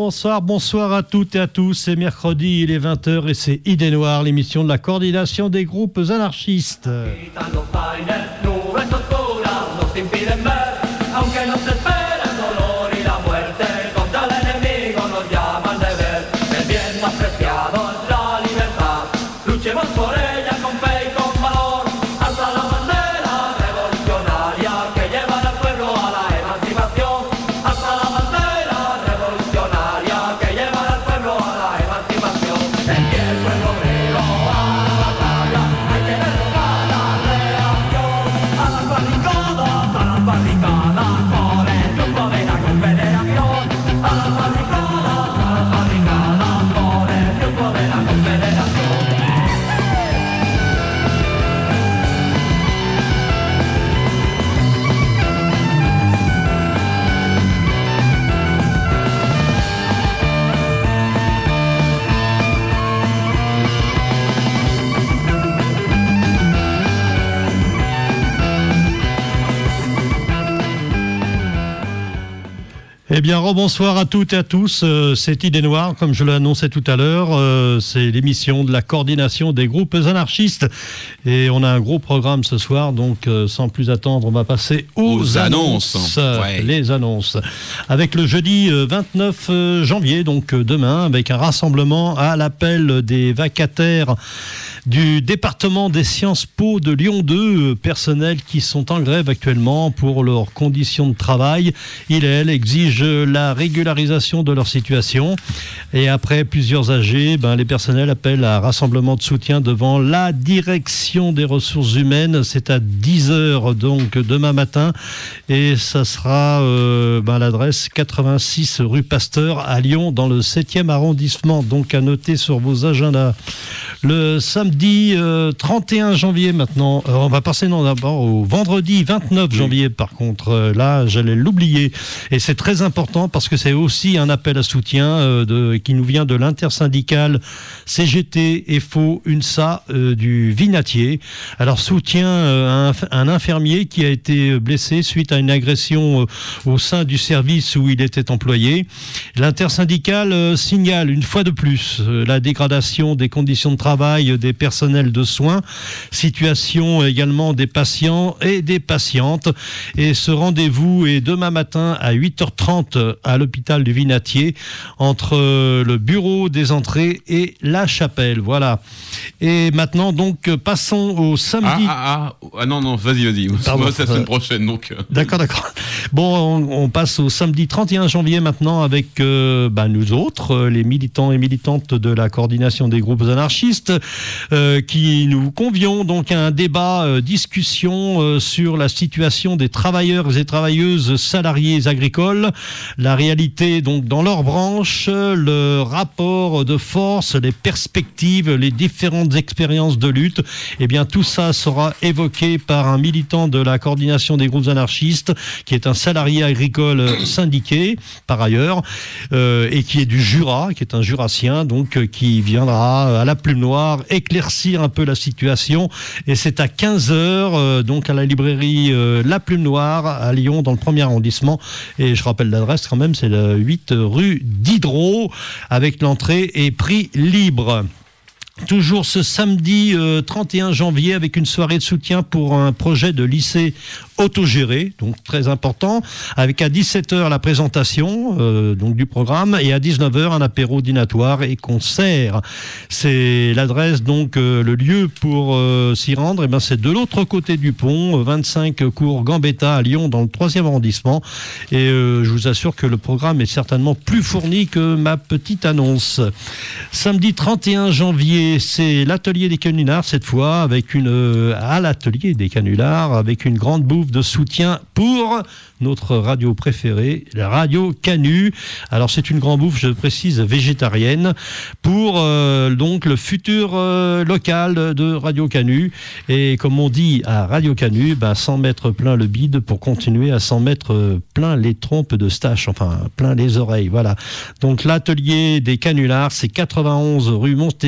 bonsoir à toutes et à tous. C'est mercredi, il est 20h et c'est Idées Noires, l'émission de la coordination des groupes anarchistes. Eh bien, rebonsoir à toutes et à tous. C'est Idées Noires, comme je l'annonçais tout à l'heure. C'est l'émission de la coordination des groupes anarchistes. Et on a un gros programme ce soir, donc sans plus attendre, on va passer aux annonces. Ouais. Les annonces. Avec le jeudi 29 janvier, donc demain, avec un rassemblement à l'appel des vacataires du département des Sciences Po de Lyon 2, personnels qui sont en grève actuellement pour leurs conditions de travail. Ils et elles exigent la régularisation de leur situation. Et après plusieurs AG, les personnels appellent à un rassemblement de soutien devant la direction des ressources humaines. C'est à 10h, donc demain matin. Et ça sera l'adresse 86 rue Pasteur à Lyon, dans le 7e arrondissement. Donc à noter sur vos agendas. Le samedi 31 janvier maintenant, on va passer d'abord au vendredi 29 janvier par contre, là j'allais l'oublier et c'est très important parce que c'est aussi un appel à soutien qui nous vient de l'intersyndicale CGT FO UNSA du Vinatier. Alors soutien à un infirmier qui a été blessé suite à une agression au sein du service où il était employé. L'intersyndicale signale une fois de plus la dégradation des conditions de travail des personnels de soins, situation également des patients et des patientes. Et ce rendez-vous est demain matin à 8h30 à l'hôpital du Vinatier, entre le bureau des entrées et la chapelle. Voilà. Et maintenant, donc, passons au samedi. Non, vas-y. Pardon, c'est la semaine prochaine, donc. D'accord. Bon, on passe au samedi 31 janvier maintenant avec nous autres, les militants et militantes de la coordination des groupes anarchistes, qui nous convions donc à un débat, discussion sur la situation des travailleurs et travailleuses salariés agricoles, la réalité donc dans leur branche, le rapport de force, les perspectives, les différentes expériences de lutte. Eh bien, tout ça sera évoqué par un militant de la coordination des groupes anarchistes, qui est un salarié agricole syndiqué, par ailleurs, et qui est du Jura, qui est un jurassien, donc qui viendra à la Plume Noire éclaircir un peu la situation. Et c'est à 15h, donc à la librairie La Plume Noire, à Lyon, dans le 1er arrondissement. Et je rappelle l'adresse quand même, c'est la 8 rue Diderot, avec l'entrée et prix libre. Toujours ce samedi 31 janvier avec une soirée de soutien pour un projet de lycée autogéré, donc très important, avec à 17h la présentation donc du programme et à 19h un apéro dînatoire et concert. C'est l'adresse, donc le lieu pour s'y rendre, et c'est de l'autre côté du pont, 25 cours Gambetta à Lyon, dans le 3e arrondissement. Et je vous assure que le programme est certainement plus fourni que ma petite annonce. Samedi 31 janvier, c'est l'atelier des canulars cette fois, avec à l'atelier des canulars, avec une grande bouffe de soutien pour notre radio préférée, la radio Canu. Alors c'est une grande bouffe, je précise, végétarienne, pour donc le futur local de Radio Canu. Et comme on dit à Radio Canu, s'en mettre plein le bide pour continuer à s'en mettre plein les trompes de stache, enfin plein les oreilles. Voilà. Donc l'atelier des canulars, c'est 91 rue Montesquieu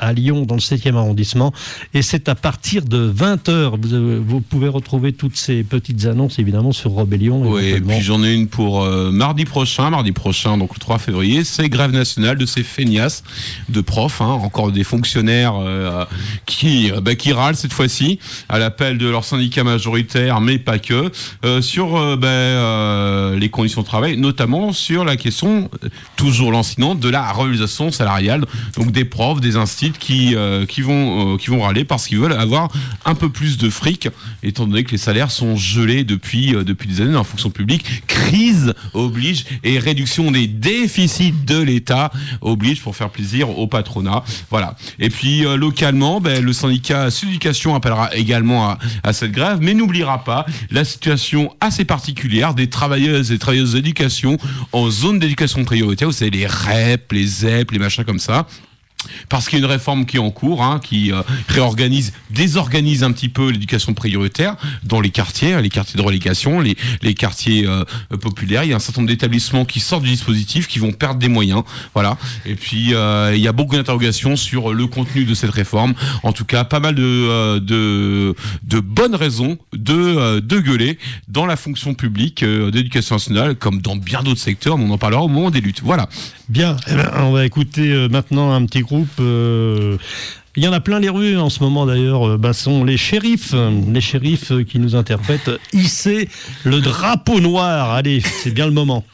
à Lyon, dans le 7e arrondissement. Et c'est à partir de 20h. Vous pouvez retrouver toutes ces petites annonces, évidemment, sur Rebellion. Oui, et puis j'en ai une pour mardi prochain, donc le 3 février. C'est grève nationale de ces feignasses de profs, encore des fonctionnaires qui râlent cette fois-ci à l'appel de leur syndicat majoritaire, mais pas que, sur les conditions de travail, notamment sur la question, toujours lancinante, de la revalorisation salariale, donc des profs, des instituts qui vont râler parce qu'ils veulent avoir un peu plus de fric, étant donné que les salaires sont gelés depuis des années dans la fonction publique. Crise oblige et réduction des déficits de l'État oblige pour faire plaisir au patronat. Voilà. Et puis localement, le syndicat Sud-Éducation appellera également à cette grève, mais n'oubliera pas la situation assez particulière des travailleuses et travailleuses d'éducation en zone d'éducation prioritaire. Vous savez, les REP, les ZEP, les machins comme ça. Parce qu'il y a une réforme qui est en cours, qui désorganise un petit peu l'éducation prioritaire dans les quartiers de relégation, les quartiers populaires. Il y a un certain nombre d'établissements qui sortent du dispositif, qui vont perdre des moyens. Voilà. Et puis il y a beaucoup d'interrogations sur le contenu de cette réforme. En tout cas, pas mal de bonnes raisons de gueuler dans la fonction publique d'éducation nationale, comme dans bien d'autres secteurs. Mais on en parlera au moment des luttes. Voilà. Bien. On va écouter maintenant un petit groupe. Il y en a plein les rues en ce moment d'ailleurs. Sont les shérifs qui nous interprètent Hisser le drapeau noir. Allez, c'est bien le moment.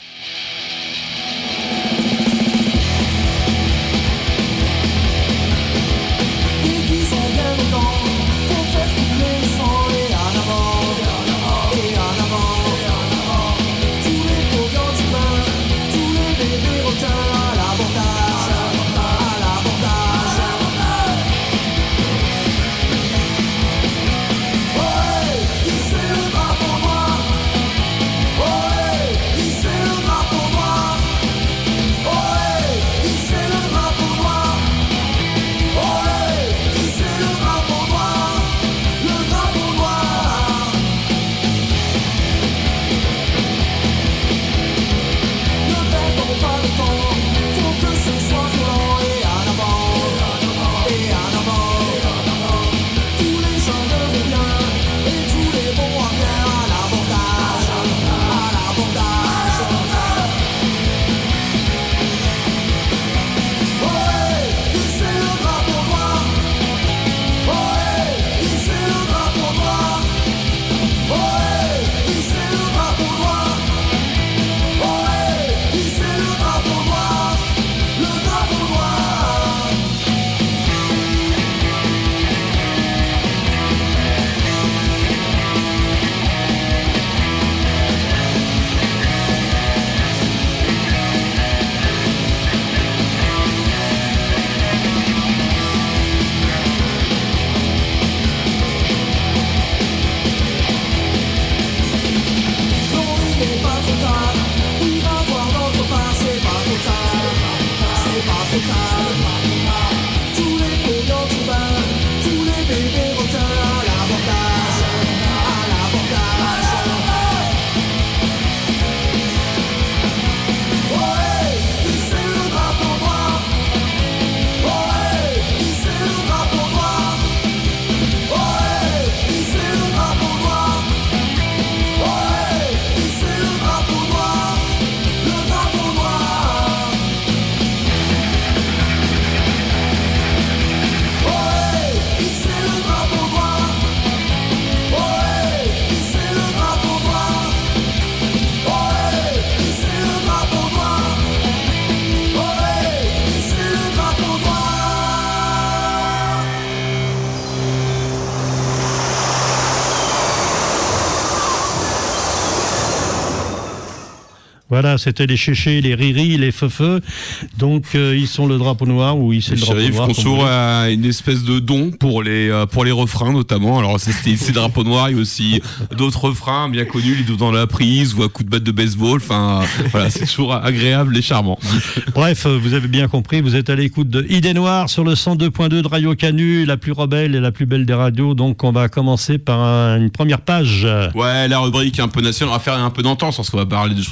Voilà, c'était les chéchés, les riris, les feufeux. Donc, ils sont le drapeau noir ou ils sont le drapeau noir. Les shérifs conçoivent une espèce de don pour les refrains, notamment. Alors, c'est le drapeau noir. Il y a aussi d'autres refrains bien connus, les dos dans la prise ou à coup de batte de baseball. Enfin, voilà, c'est toujours agréable et charmant. Bref, vous avez bien compris. Vous êtes à l'écoute de Idée Noire sur le 102.2 de Radio Canu, la plus rebelle et la plus belle des radios. Donc, on va commencer par une première page. Ouais, la rubrique un peu nationale. On va faire un peu d'entente parce qu'on va parler de choses qui se passent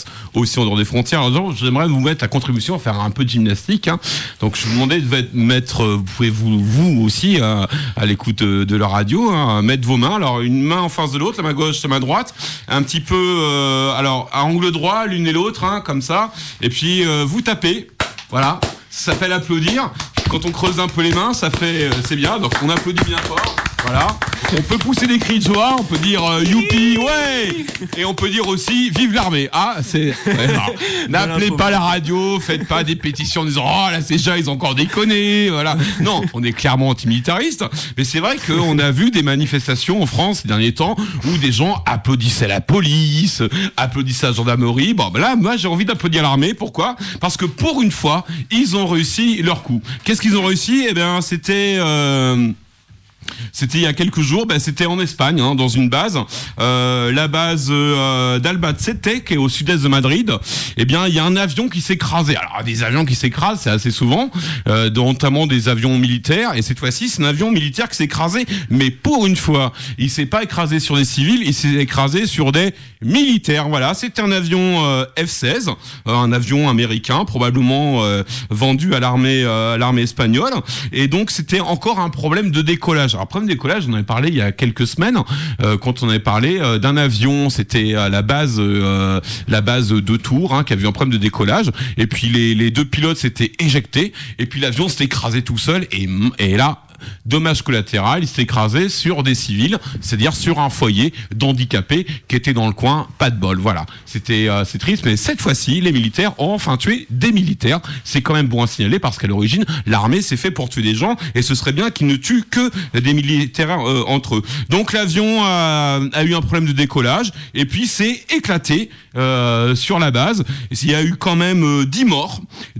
passe aussi en dehors des frontières. Alors, j'aimerais vous mettre à contribution à faire un peu de gymnastique. Hein. Donc, je vous demandais de mettre, vous pouvez vous aussi à l'écoute de la radio, hein, mettre vos mains. Alors, une main en face de l'autre, la main gauche, la main droite, un petit peu, alors à angle droit, l'une et l'autre, hein, comme ça. Et puis vous tapez, voilà. Ça s'appelle applaudir. Quand on creuse un peu les mains, ça fait, c'est bien. Donc on applaudit bien fort. Voilà. On peut pousser des cris de joie, on peut dire youpi, ouais. Et on peut dire aussi vive l'armée. Ah, c'est. Ouais, n'appelez pas la radio, faites pas des pétitions en disant oh là ces gens ils ont encore déconné, voilà. Non, on est clairement antimilitariste. Mais c'est vrai qu'on a vu des manifestations en France ces derniers temps où des gens applaudissaient la police, applaudissaient la gendarmerie. Bon, ben là, moi j'ai envie d'applaudir l'armée. Pourquoi ? Parce que pour une fois, ils ont réussi leur coup. Qu'est-ce qu'ils ont réussi ? Eh bien, c'était il y a quelques jours, c'était en Espagne, hein, dans une base, la base d'Albacete, qui est au sud-est de Madrid. Eh bien, il y a un avion qui s'est écrasé. Alors, des avions qui s'écrasent, c'est assez souvent, notamment des avions militaires. Et cette fois-ci, c'est un avion militaire qui s'est écrasé. Mais pour une fois, il s'est pas écrasé sur des civils, il s'est écrasé sur des militaires. Voilà, c'était un avion F-16, un avion américain, probablement vendu à l'armée espagnole. Et donc, c'était encore un problème de décollage. Alors, problème de décollage, on en avait parlé il y a quelques semaines, quand on avait parlé d'un avion, c'était à la base de Tours, hein, qui avait eu un problème de décollage, et puis les deux pilotes s'étaient éjectés, et puis l'avion s'était écrasé tout seul, et là, dommage collatéral, il s'est écrasé sur des civils, c'est-à-dire sur un foyer d'handicapés qui était dans le coin, pas de bol. Voilà, c'est triste, mais cette fois-ci, les militaires ont enfin tué des militaires. C'est quand même bon à signaler parce qu'à l'origine, l'armée c'est fait pour tuer des gens et ce serait bien qu'ils ne tuent que des militaires entre eux. Donc l'avion a eu un problème de décollage et puis s'est éclaté sur la base. Il y a eu quand même 10 morts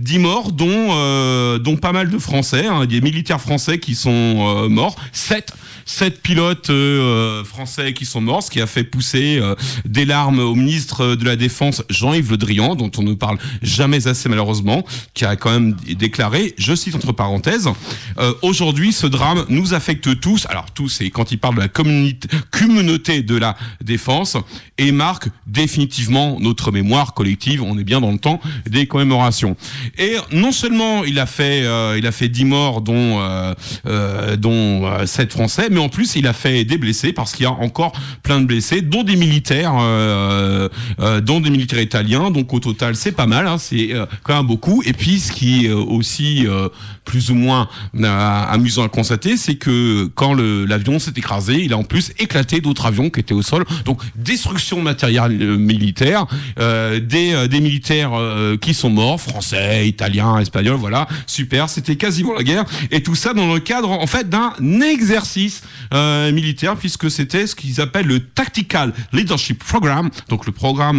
dont pas mal de Français, hein, des militaires français qui sont morts, 7 pilotes français qui sont morts, ce qui a fait pousser des larmes au ministre de la Défense Jean-Yves Le Drian, dont on ne parle jamais assez malheureusement, qui a quand même déclaré, je cite entre parenthèses, aujourd'hui ce drame nous affecte tous, alors tous c'est quand il parle de la communauté de la défense, et marque définitivement notre mémoire collective, on est bien dans le temps des commémorations. Et non seulement il a fait 10 morts dont 7 Français, mais en plus il a fait des blessés parce qu'il y a encore plein de blessés, dont des militaires italiens. Donc au total c'est pas mal, hein, c'est quand même beaucoup. Et puis ce qui est aussi plus ou moins amusant à constater, c'est que quand l'avion s'est écrasé, il a en plus éclaté d'autres avions qui étaient au sol. Donc destruction de matériel militaire, des militaires qui sont morts, français, italiens, espagnols, voilà, super, c'était quasiment la guerre. Et tout ça dans le cadre en fait d'un exercice militaire, puisque c'était ce qu'ils appellent le Tactical Leadership Program, donc le programme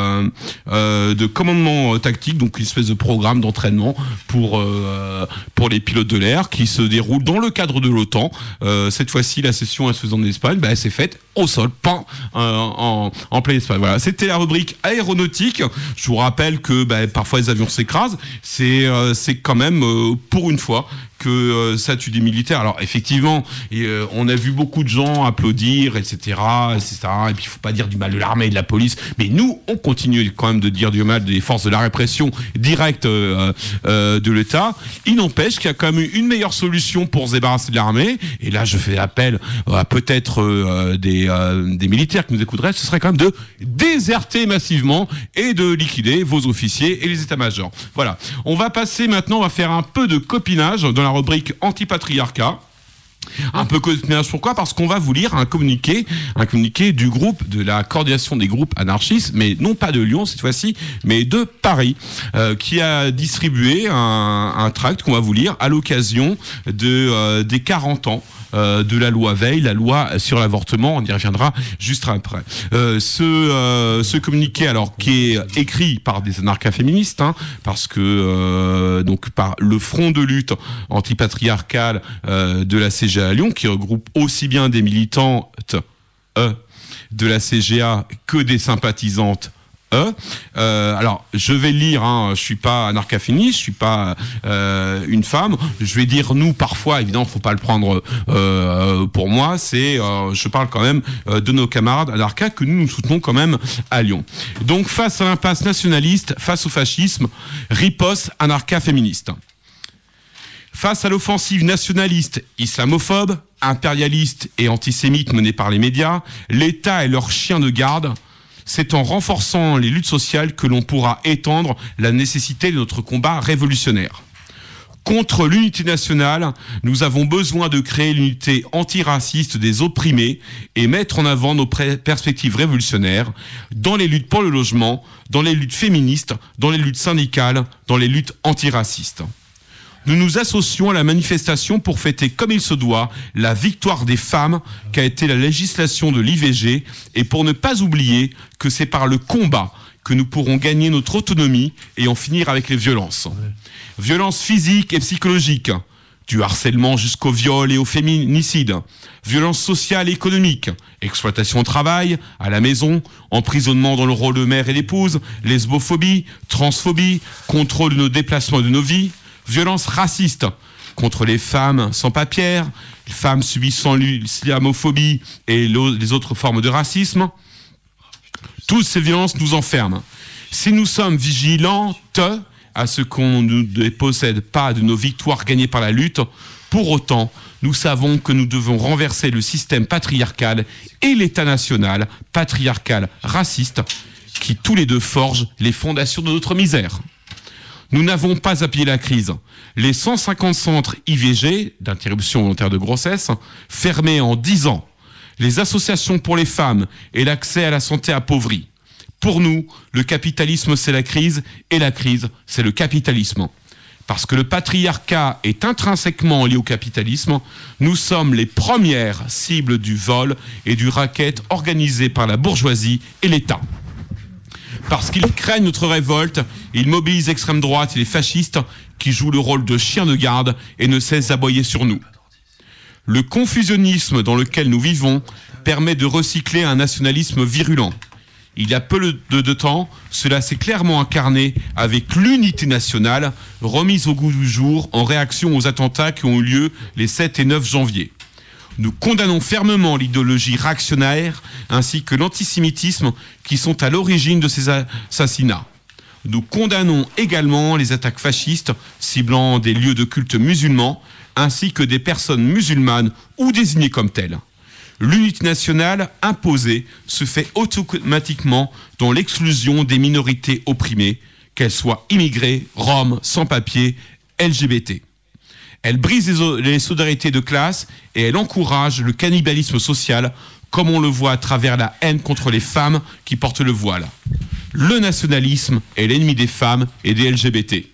de commandement tactique, donc une espèce de programme d'entraînement pour les pilotes de l'air qui se déroule dans le cadre de l'OTAN. Cette fois-ci, la session elle se faisait en Espagne, elle s'est faite au sol, en pleine Espagne. Voilà, c'était la rubrique aéronautique. Je vous rappelle que parfois les avions s'écrasent. C'est quand même pour une fois que ça tue des militaires. Alors effectivement, on a vu beaucoup de gens applaudir, etc. Et puis il faut pas dire du mal de l'armée et de la police. Mais nous, on continue quand même de dire du mal des forces de la répression directe de l'État. Il n'empêche qu'il y a quand même une meilleure solution pour se débarrasser de l'armée. Et là, je fais appel à peut-être des militaires qui nous écouteraient. Ce serait quand même de déserter massivement et de liquider vos officiers et les états-majors. Voilà. On va passer maintenant, on va faire un peu de copinage dans la rubrique anti-patriarcat. Un peu copinage, pourquoi ? Parce qu'on va vous lire un communiqué du groupe de la coordination des groupes anarchistes, mais non pas de Lyon cette fois-ci, mais de Paris, qui a distribué un tract qu'on va vous lire à l'occasion des 40 ans de la loi Veil, la loi sur l'avortement, on y reviendra juste après. Ce communiqué, alors, qui est écrit par des anarcha-féministes, hein, parce que donc par le front de lutte antipatriarcale de la CGA à Lyon, qui regroupe aussi bien des militantes de la CGA que des sympathisantes Alors, je vais lire, je suis pas anarcha-féministe, je suis pas une femme. Je vais dire nous parfois, évidemment, faut pas le prendre pour moi. Je parle quand même de nos camarades anarcha que nous soutenons quand même à Lyon. Donc, face à l'impasse nationaliste, face au fascisme, riposte anarcha-féministe. Face à l'offensive nationaliste, islamophobe, impérialiste et antisémite menée par les médias, l'État est leur chien de garde. C'est en renforçant les luttes sociales que l'on pourra étendre la nécessité de notre combat révolutionnaire. Contre l'unité nationale, nous avons besoin de créer l'unité antiraciste des opprimés et mettre en avant nos perspectives révolutionnaires dans les luttes pour le logement, dans les luttes féministes, dans les luttes syndicales, dans les luttes antiracistes. Nous nous associons à la manifestation pour fêter comme il se doit la victoire des femmes qu'a été la législation de l'IVG et pour ne pas oublier que c'est par le combat que nous pourrons gagner notre autonomie et en finir avec les violences. Violences physiques et psychologiques, du harcèlement jusqu'au viol et au féminicide, violences sociales et économiques, exploitation au travail, à la maison, emprisonnement dans le rôle de mère et d'épouse, lesbophobie, transphobie, contrôle de nos déplacements et de nos vies, violences racistes contre les femmes sans papiers, les femmes subissant l'islamophobie et les autres formes de racisme. Toutes ces violences nous enferment. Si nous sommes vigilantes à ce qu'on ne dépossède pas de nos victoires gagnées par la lutte, pour autant, nous savons que nous devons renverser le système patriarcal et l'État national, patriarcal, raciste, qui tous les deux forgent les fondations de notre misère. Nous n'avons pas appuyé la crise. Les 150 centres IVG, d'interruption volontaire de grossesse, fermés en 10 ans. Les associations pour les femmes et l'accès à la santé appauvri. Pour nous, le capitalisme, c'est la crise, et la crise, c'est le capitalisme. Parce que le patriarcat est intrinsèquement lié au capitalisme, nous sommes les premières cibles du vol et du racket organisé par la bourgeoisie et l'État. Parce qu'ils craignent notre révolte, ils mobilisent l'extrême droite et les fascistes qui jouent le rôle de chiens de garde et ne cessent d'aboyer sur nous. Le confusionnisme dans lequel nous vivons permet de recycler un nationalisme virulent. Il y a peu de temps, cela s'est clairement incarné avec l'unité nationale remise au goût du jour en réaction aux attentats qui ont eu lieu les 7 et 9 janvier. Nous condamnons fermement l'idéologie réactionnaire ainsi que l'antisémitisme qui sont à l'origine de ces assassinats. Nous condamnons également les attaques fascistes ciblant des lieux de culte musulmans ainsi que des personnes musulmanes ou désignées comme telles. L'unité nationale imposée se fait automatiquement dans l'exclusion des minorités opprimées, qu'elles soient immigrées, roms, sans-papiers, LGBT. Elle brise les solidarités de classe et elle encourage le cannibalisme social, comme on le voit à travers la haine contre les femmes qui portent le voile. Le nationalisme est l'ennemi des femmes et des LGBT.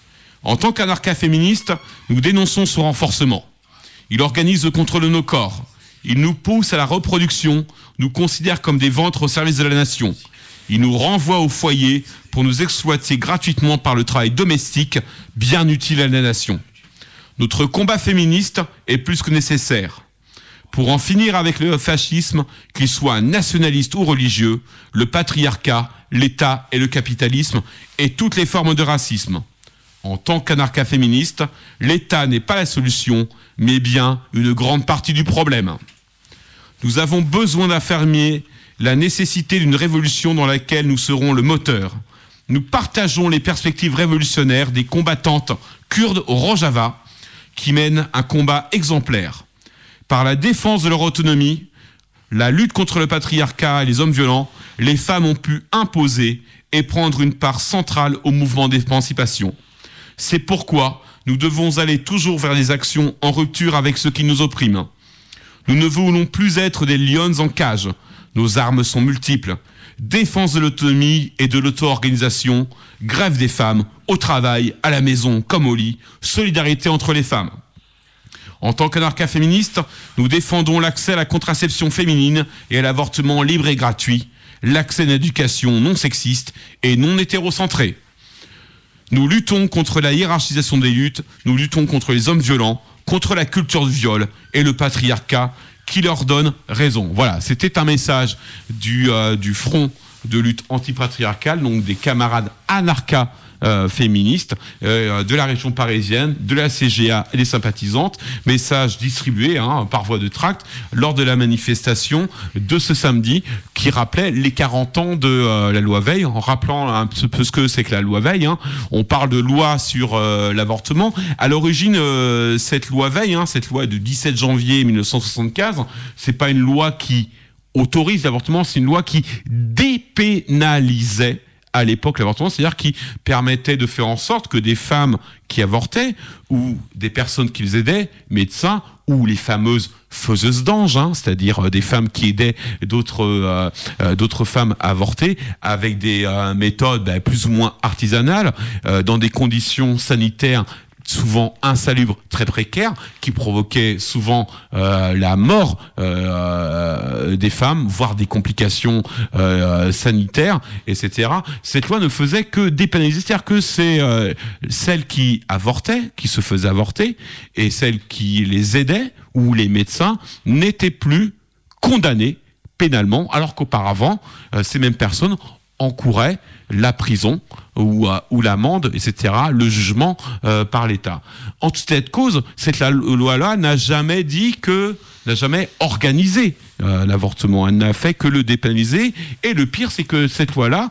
En tant qu'anarcha-féministes, nous dénonçons son renforcement. Il organise le contrôle de nos corps. Il nous pousse à la reproduction, nous considère comme des ventres au service de la nation. Il nous renvoie au foyer pour nous exploiter gratuitement par le travail domestique, bien utile à la nation. Notre combat féministe est plus que nécessaire. Pour en finir avec le fascisme, qu'il soit nationaliste ou religieux, le patriarcat, l'État et le capitalisme, et toutes les formes de racisme. En tant qu'anarcha-féministe, l'État n'est pas la solution, mais bien une grande partie du problème. Nous avons besoin d'affirmer la nécessité d'une révolution dans laquelle nous serons le moteur. Nous partageons les perspectives révolutionnaires des combattantes kurdes au Rojava, qui mènent un combat exemplaire. Par la défense de leur autonomie, la lutte contre le patriarcat et les hommes violents, les femmes ont pu imposer et prendre une part centrale au mouvement d'émancipation. C'est pourquoi nous devons aller toujours vers des actions en rupture avec ceux qui nous oppriment. Nous ne voulons plus être des lions en cage. Nos armes sont multiples. Défense de l'autonomie et de l'auto-organisation, grève des femmes, au travail, à la maison comme au lit, solidarité entre les femmes. En tant qu'anarcha-féministes, nous défendons l'accès à la contraception féminine et à l'avortement libre et gratuit, l'accès à une éducation non sexiste et non hétérocentrée. Nous luttons contre la hiérarchisation des luttes, nous luttons contre les hommes violents, contre la culture du viol et le patriarcat qui leur donne raison. Voilà, c'était un message du front de lutte antipatriarcale, donc des camarades anarcha féministes de la région parisienne, de la CGA et des sympathisantes. Message distribué par voie de tract lors de la manifestation de ce samedi qui rappelait les 40 ans de la loi Veil, en rappelant un peu ce que c'est que la loi Veil. On parle de loi sur l'avortement. À l'origine, cette loi Veil, cette loi du 17 janvier 1975, c'est pas une loi qui autorise l'avortement, c'est une loi qui dépénalisait à l'époque l'avortement, c'est-à-dire qui permettait de faire en sorte que des femmes qui avortaient ou des personnes qui les aidaient, médecins ou les fameuses faiseuses d'anges, c'est-à-dire des femmes qui aidaient d'autres femmes à avorter avec des méthodes plus ou moins artisanales, dans des conditions sanitaires souvent insalubres, très précaires, qui provoquaient souvent la mort des femmes, voire des complications sanitaires, etc. Cette loi ne faisait que dépénaliser, c'est-à-dire que c'est celles qui avortaient, qui se faisaient avorter, et celles qui les aidaient, ou les médecins, n'étaient plus condamnées pénalement, alors qu'auparavant, ces mêmes personnes encouraient la prison ou l'amende, etc., le jugement par l'État. En toute cette cause, cette loi-là n'a jamais organisé l'avortement. Elle n'a fait que le dépénaliser. Et le pire, c'est que cette loi-là,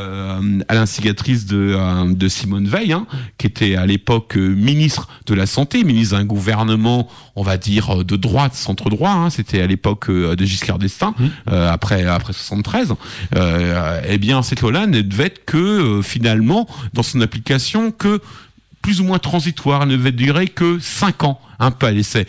à l'instigatrice de Simone Veil, qui était à l'époque ministre de la Santé, ministre d'un gouvernement, on va dire, de droite, centre-droit, c'était à l'époque de Giscard d'Estaing, après 73, eh bien, cette loi-là ne devait être que, finalement, dans son application, que plus ou moins transitoire. Elle ne devait durer que 5 ans, un peu à l'essai.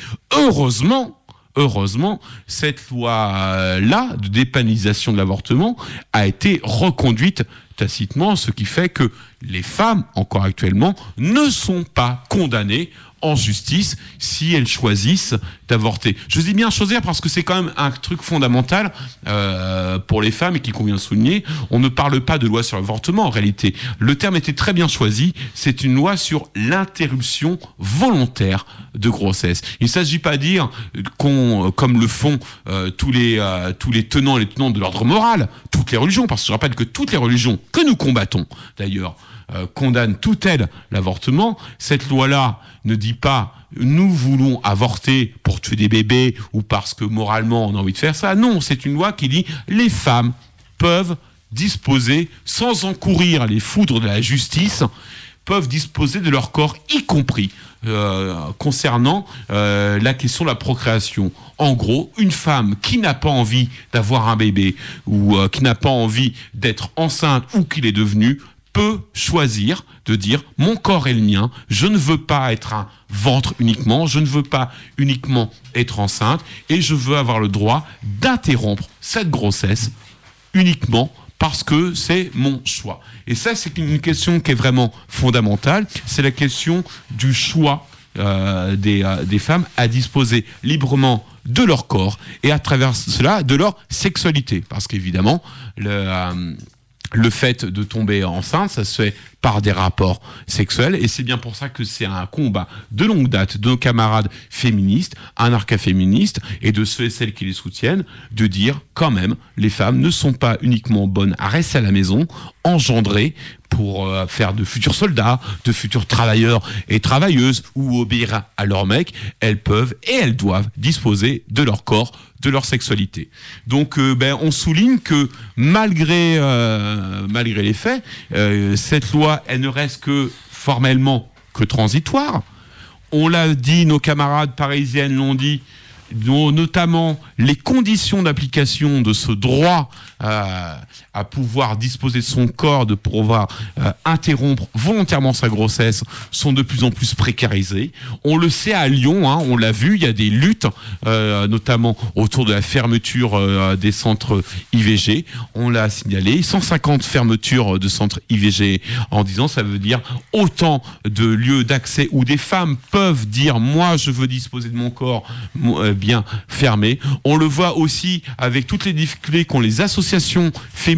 Heureusement, cette loi-là de dépénalisation de l'avortement a été reconduite tacitement, ce qui fait que les femmes, encore actuellement, ne sont pas condamnées en justice si elles choisissent d'avorter. Je dis bien choisir parce que c'est quand même un truc fondamental pour les femmes et qu'il convient de souligner. On ne parle pas de loi sur l'avortement en réalité. Le terme était très bien choisi. C'est une loi sur l'interruption volontaire de grossesse. Il ne s'agit pas de dire comme le font tous les tenants et les tenantes de l'ordre moral, toutes les religions, parce que je rappelle que toutes les religions que nous combattons d'ailleurs condamnent toutes elles l'avortement. Cette loi-là ne dit pas nous voulons avorter pour tuer des bébés ou parce que moralement on a envie de faire ça. Non, c'est une loi qui dit les femmes peuvent disposer, sans encourir les foudres de la justice, peuvent disposer de leur corps, y compris concernant la question de la procréation. En gros, une femme qui n'a pas envie d'avoir un bébé ou qui n'a pas envie d'être enceinte ou qu'il est devenu peut choisir de dire mon corps est le mien, je ne veux pas être un ventre uniquement, je ne veux pas uniquement être enceinte et je veux avoir le droit d'interrompre cette grossesse uniquement parce que c'est mon choix. Et ça, c'est une question qui est vraiment fondamentale, c'est la question du choix des femmes à disposer librement de leur corps et à travers cela de leur sexualité. Parce qu'évidemment, le fait de tomber enceinte, ça se fait par des rapports sexuels et c'est bien pour ça que c'est un combat de longue date de nos camarades féministes, anarcha-féministes et de ceux et celles qui les soutiennent, de dire quand même les femmes ne sont pas uniquement bonnes à rester à la maison, engendrées pour faire de futurs soldats, de futurs travailleurs et travailleuses ou obéir à leur mec, elles peuvent et elles doivent disposer de leur corps, de leur sexualité. Donc on souligne que malgré les faits, cette loi elle ne reste que formellement que transitoire. On l'a dit, nos camarades parisiennes l'ont dit, notamment les conditions d'application de ce droit à pouvoir disposer de son corps, de pouvoir interrompre volontairement sa grossesse sont de plus en plus précarisées. On le sait à Lyon, on l'a vu, il y a des luttes, notamment autour de la fermeture des centres IVG. On l'a signalé, 150 fermetures de centres IVG en 10 ans, ça veut dire autant de lieux d'accès où des femmes peuvent dire « moi, je veux disposer de mon corps bien fermé ». On le voit aussi avec toutes les difficultés qu'ont les associations féminines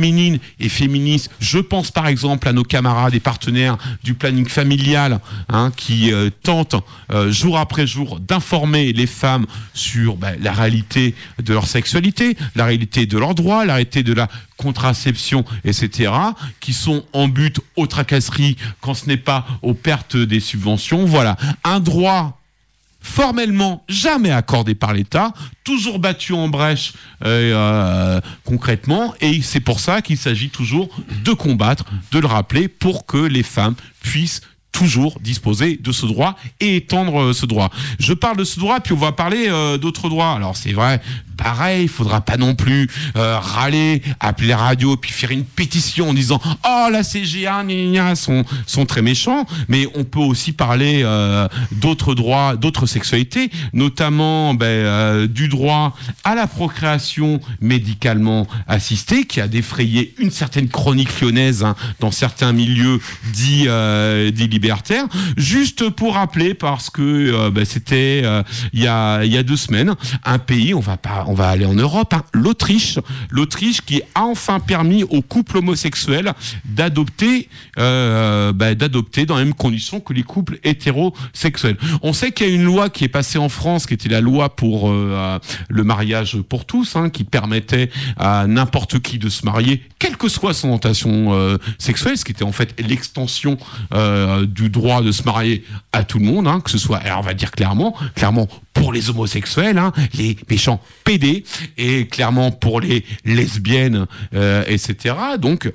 féminines et féministes. Je pense par exemple à nos camarades et partenaires du planning familial, qui tentent jour après jour d'informer les femmes sur la réalité de leur sexualité, la réalité de leurs droits, la réalité de la contraception, etc., qui sont en but aux tracasseries quand ce n'est pas aux pertes des subventions. Voilà, un droit formellement jamais accordé par l'État, toujours battu en brèche concrètement, et c'est pour ça qu'il s'agit toujours de combattre, de le rappeler, pour que les femmes puissent toujours disposer de ce droit et étendre ce droit. Je parle de ce droit, puis on va parler d'autres droits. Alors c'est vrai, pareil, il faudra pas non plus râler, appeler la radio, puis faire une pétition en disant « Oh, la CGA, sont très méchants », mais on peut aussi parler d'autres droits, d'autres sexualités, notamment du droit à la procréation médicalement assistée, qui a défrayé une certaine chronique lyonnaise dans certains milieux dits libertaires. Juste pour rappeler, parce que c'était il y a 2 semaines, un pays, on va aller en Europe, l'Autriche qui a enfin permis aux couples homosexuels d'adopter dans les mêmes conditions que les couples hétérosexuels. On sait qu'il y a une loi qui est passée en France, qui était la loi pour le mariage pour tous, qui permettait à n'importe qui de se marier, quelle que soit son orientation sexuelle, ce qui était en fait l'extension du droit de se marier à tout le monde, que ce soit, alors on va dire clairement pour les homosexuels, les méchants PD, et clairement pour les lesbiennes, etc. Donc,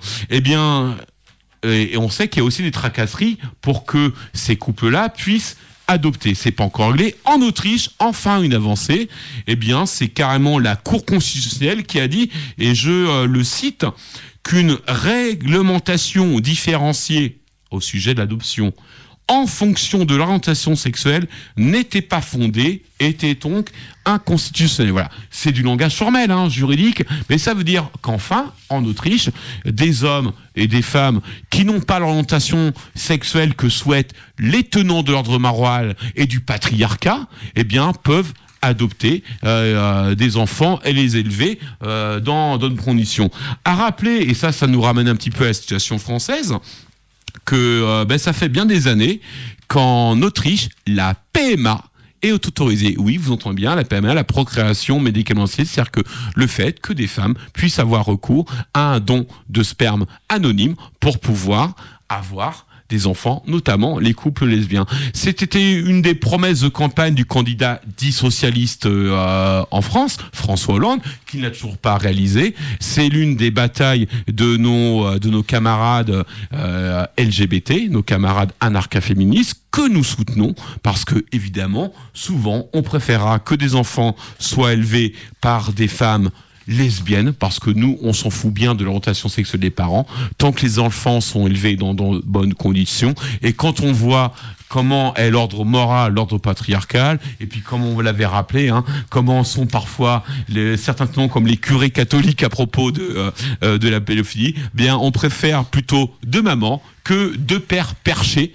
et on sait qu'il y a aussi des tracasseries pour que ces couples-là puissent adopter. C'est pas encore réglé. En Autriche, enfin une avancée. C'est carrément la Cour constitutionnelle qui a dit, et je le cite, qu'une réglementation différenciée au sujet de l'adoption en fonction de l'orientation sexuelle n'était pas fondée, était donc inconstitutionnelle. Voilà, c'est du langage formel, juridique, mais ça veut dire qu'enfin, en Autriche, des hommes et des femmes qui n'ont pas l'orientation sexuelle que souhaitent les tenants de l'ordre moral et du patriarcat, peuvent adopter des enfants et les élever dans de bonnes conditions. À rappeler, et ça nous ramène un petit peu à la situation française, que ça fait bien des années qu'en Autriche, la PMA est autorisée. Oui, vous entendez bien, la PMA, la procréation médicalement assistée, c'est-à-dire que le fait que des femmes puissent avoir recours à un don de sperme anonyme pour pouvoir avoir des enfants, notamment les couples lesbiens. C'était une des promesses de campagne du candidat dit socialiste en France, François Hollande, qui n'a toujours pas réalisé. C'est l'une des batailles de nos camarades LGBT, nos camarades anarcha-féministes, que nous soutenons, parce que, évidemment, souvent, on préférera que des enfants soient élevés par des femmes lesbiennes, parce que nous, on s'en fout bien de l'orientation sexuelle des parents, tant que les enfants sont élevés dans de bonnes conditions. Et quand on voit comment est l'ordre moral, l'ordre patriarcal, et puis comme on l'avait rappelé, comment sont parfois certains noms comme les curés catholiques à propos de la pédophilie, on préfère plutôt 2 mamans que 2 pères perchés,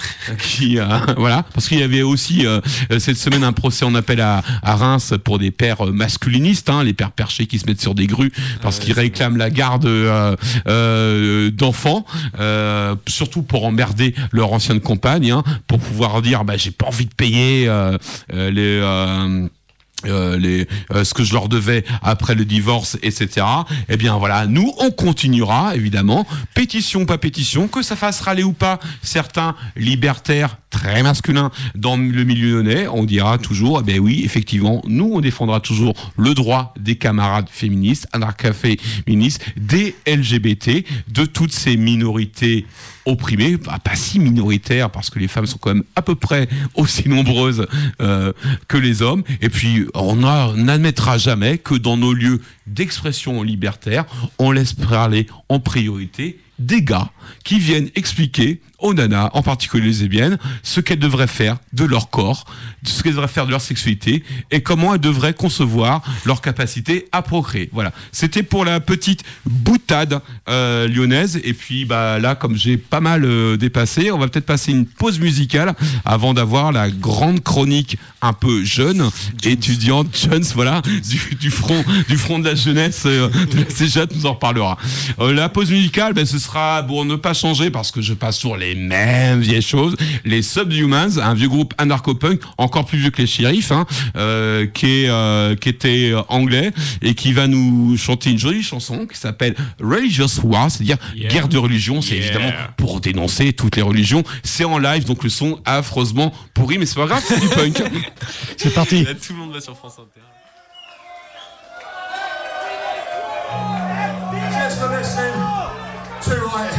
voilà, parce qu'il y avait aussi cette semaine un procès en appel à Reims pour des pères masculinistes, les pères perchés qui se mettent sur des grues parce qu'ils réclament la garde d'enfants, surtout pour emmerder leur ancienne compagne, pour pouvoir dire j'ai pas envie de payer ce que je leur devais après le divorce, etc. Voilà, nous on continuera évidemment, pétition pas pétition, que ça fasse râler ou pas certains libertaires très masculins dans le milieu lyonnais, on dira toujours oui, effectivement, nous on défendra toujours le droit des camarades féministes, anarcha-féministes, des LGBT, de toutes ces minorités opprimées, pas si minoritaires, parce que les femmes sont quand même à peu près aussi nombreuses que les hommes. Et puis on n'admettra jamais que dans nos lieux d'expression libertaire, on laisse parler en priorité des gars qui viennent expliquer aux nanas, en particulier lesbiennes, ce qu'elles devraient faire de leur corps, ce qu'elles devraient faire de leur sexualité et comment elles devraient concevoir leur capacité à procréer. Voilà. C'était pour la petite boutade lyonnaise. Et puis là, comme j'ai pas mal dépassé, on va peut-être passer une pause musicale avant d'avoir la grande chronique un peu jeune, étudiante, Jones, voilà, du front de la jeunesse, de la Cégep, nous en reparlera. La pause musicale, ce sera pour ne pas changer parce que je passe sur les mêmes vieilles choses. Les Subhumans, un vieux groupe anarcho-punk, encore plus vieux que les Shérifs, qui était anglais et qui va nous chanter une jolie chanson qui s'appelle Religious War, c'est-à-dire guerre de religion. C'est évidemment pour dénoncer toutes les religions. C'est en live, donc le son affreusement pourri, mais c'est pas grave, c'est du punk. C'est parti. Là, tout le monde va sur France Inter. Just to listen to like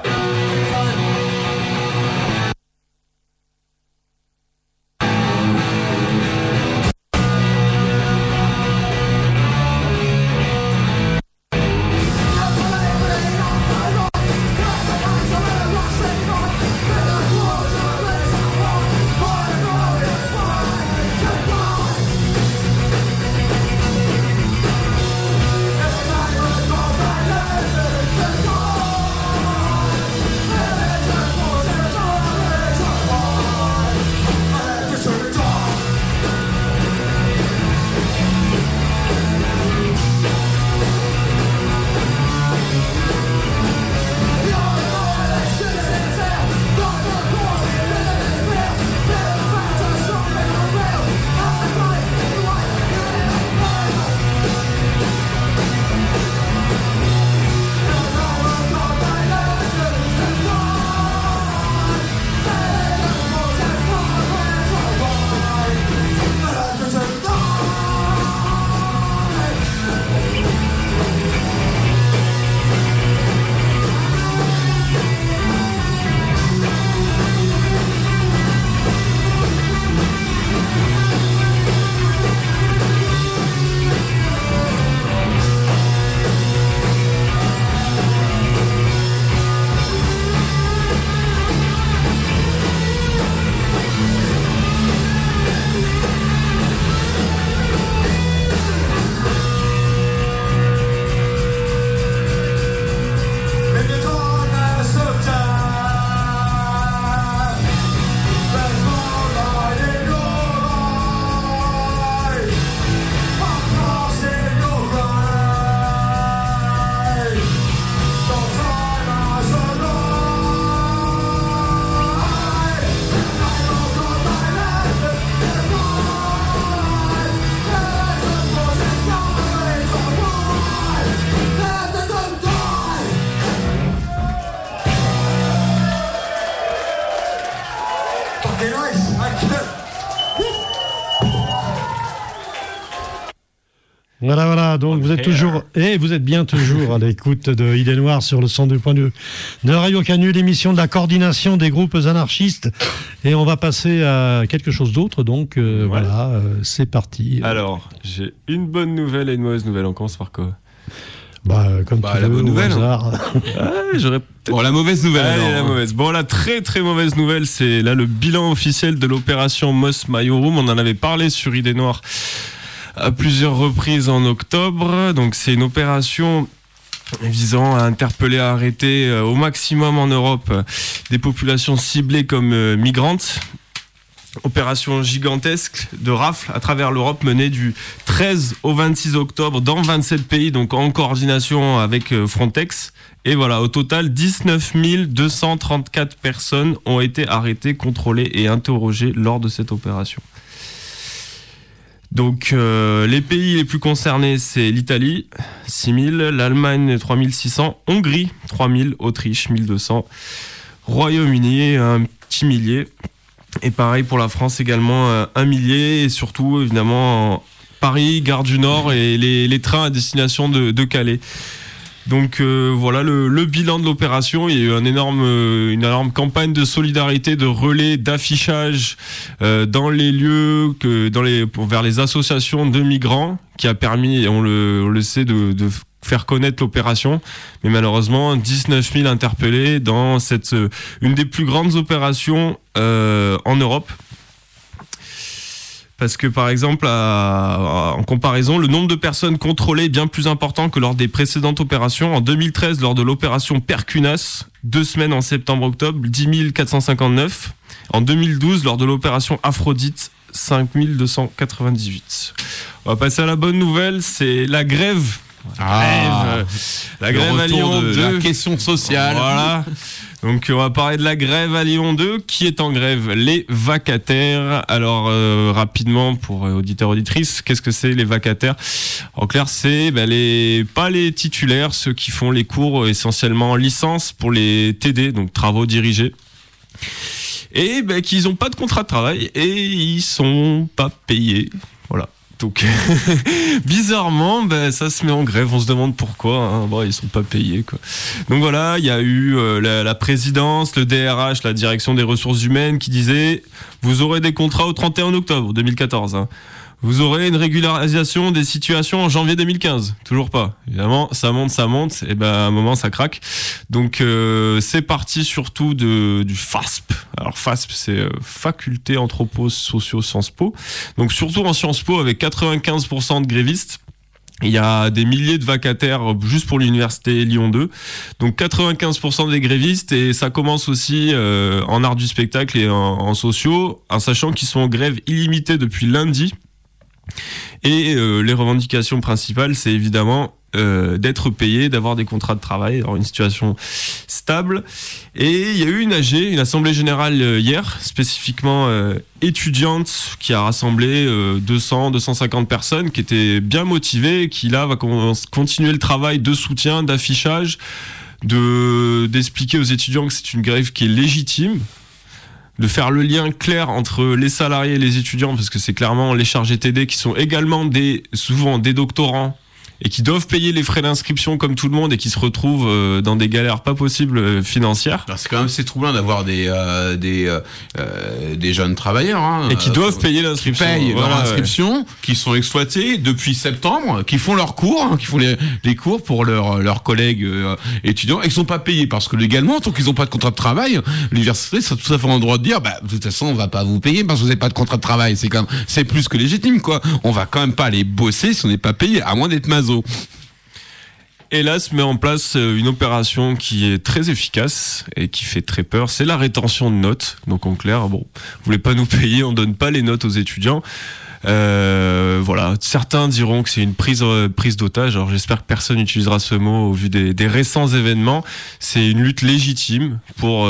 Voilà, donc vous êtes bien toujours à l'écoute de Idées Noires sur le 102.2 de Radio Canu, l'émission de la coordination des groupes anarchistes. Et on va passer à quelque chose d'autre, donc voilà, c'est parti. Alors, j'ai une bonne nouvelle et une mauvaise nouvelle. On commence par quoi ? Comme tu la veux, bonne nouvelle. J'aurais Bon, la mauvaise nouvelle. Allez, alors. la mauvaise. Bon, la très très mauvaise nouvelle, c'est là le bilan officiel de l'opération Mos Maiorum. On en avait parlé sur Idées Noires à plusieurs reprises en octobre. Donc c'est une opération visant à interpeller, à arrêter au maximum en Europe des populations ciblées comme migrantes. Opération gigantesque de rafle à travers l'Europe menée du 13 au 26 octobre dans 27 pays, donc en coordination avec Frontex. Et voilà, au total, 19 234 personnes ont été arrêtées, contrôlées et interrogées lors de cette opération. Donc les pays les plus concernés, c'est l'Italie, 6 000, l'Allemagne, 3 600, Hongrie, 3 000, Autriche, 1 200, Royaume-Uni, un petit millier. Et pareil pour la France également, 1 millier. Et surtout, évidemment, Paris, Gare du Nord et les trains à destination de Calais. Donc voilà le bilan de l'opération. Il y a eu une énorme campagne de solidarité, de relais, d'affichage dans les lieux, vers les associations de migrants, qui a permis, et on le sait, de faire connaître l'opération. Mais malheureusement, 19 000 interpellés dans une des plus grandes opérations en Europe. Parce que par exemple, en comparaison, le nombre de personnes contrôlées est bien plus important que lors des précédentes opérations. En 2013, lors de l'opération Perkunas, 2 semaines en septembre-octobre, 10 459. En 2012, lors de l'opération Aphrodite, 5 298. On va passer à la bonne nouvelle, c'est la grève. La grève à Lyon 2. La question sociale. Voilà. Donc on va parler de la grève à Lyon 2. Qui est en grève? Les vacataires. Alors rapidement pour auditeurs auditrices, qu'est-ce que c'est les vacataires? En clair, c'est pas les titulaires, ceux qui font les cours essentiellement en licence pour les TD, donc travaux dirigés. Et qu'ils n'ont pas de contrat de travail et ils sont pas payés. Voilà. Donc bizarrement, ça se met en grève. On se demande pourquoi. Ils sont pas payés, quoi. Donc voilà, il y a eu la présidence, le DRH, la direction des ressources humaines, qui disait vous aurez des contrats au 31 octobre 2014. Vous aurez une régularisation des situations en janvier 2015. Toujours pas. Évidemment, ça monte, et à un moment, ça craque. Donc, c'est parti surtout du FASP. Alors, FASP, c'est Faculté Anthropos Sociaux Sciences Po. Donc, surtout en Sciences Po, avec 95% de grévistes. Il y a des milliers de vacataires juste pour l'université Lyon 2. Donc 95% des grévistes, et ça commence aussi en art du spectacle et en sociaux, en sachant qu'ils sont en grève illimitée depuis lundi. Et les revendications principales, c'est évidemment d'être payé, d'avoir des contrats de travail, d'avoir une situation stable. Et il y a eu une assemblée générale hier, spécifiquement étudiante, qui a rassemblé 250 personnes qui étaient bien motivées, qui là va continuer le travail de soutien, d'affichage, d'expliquer aux étudiants que c'est une grève qui est légitime, de faire le lien clair entre les salariés et les étudiants, parce que c'est clairement les chargés TD qui sont également souvent des doctorants et qui doivent payer les frais d'inscription comme tout le monde et qui se retrouvent dans des galères pas possibles financières. Alors c'est quand même troublant d'avoir des jeunes travailleurs et qui doivent payer l'inscription, leur inscription, qui sont exploités depuis septembre, qui font leurs cours, qui font les cours pour leurs collègues étudiants et qui sont pas payés parce que légalement, tant qu'ils n'ont pas de contrat de travail, l'université ça tout à fait en droit de dire de toute façon on va pas vous payer parce que vous n'avez pas de contrat de travail. C'est plus que légitime, quoi. On va quand même pas aller bosser si on n'est pas payé, à moins d'être maso. Et là se met en place une opération qui est très efficace et qui fait très peur, c'est la rétention de notes. Donc en clair, vous voulez pas nous payer, on donne pas les notes aux étudiants. Voilà, certains diront que c'est une prise d'otage. Alors j'espère que personne n'utilisera ce mot au vu des récents événements. C'est une lutte légitime pour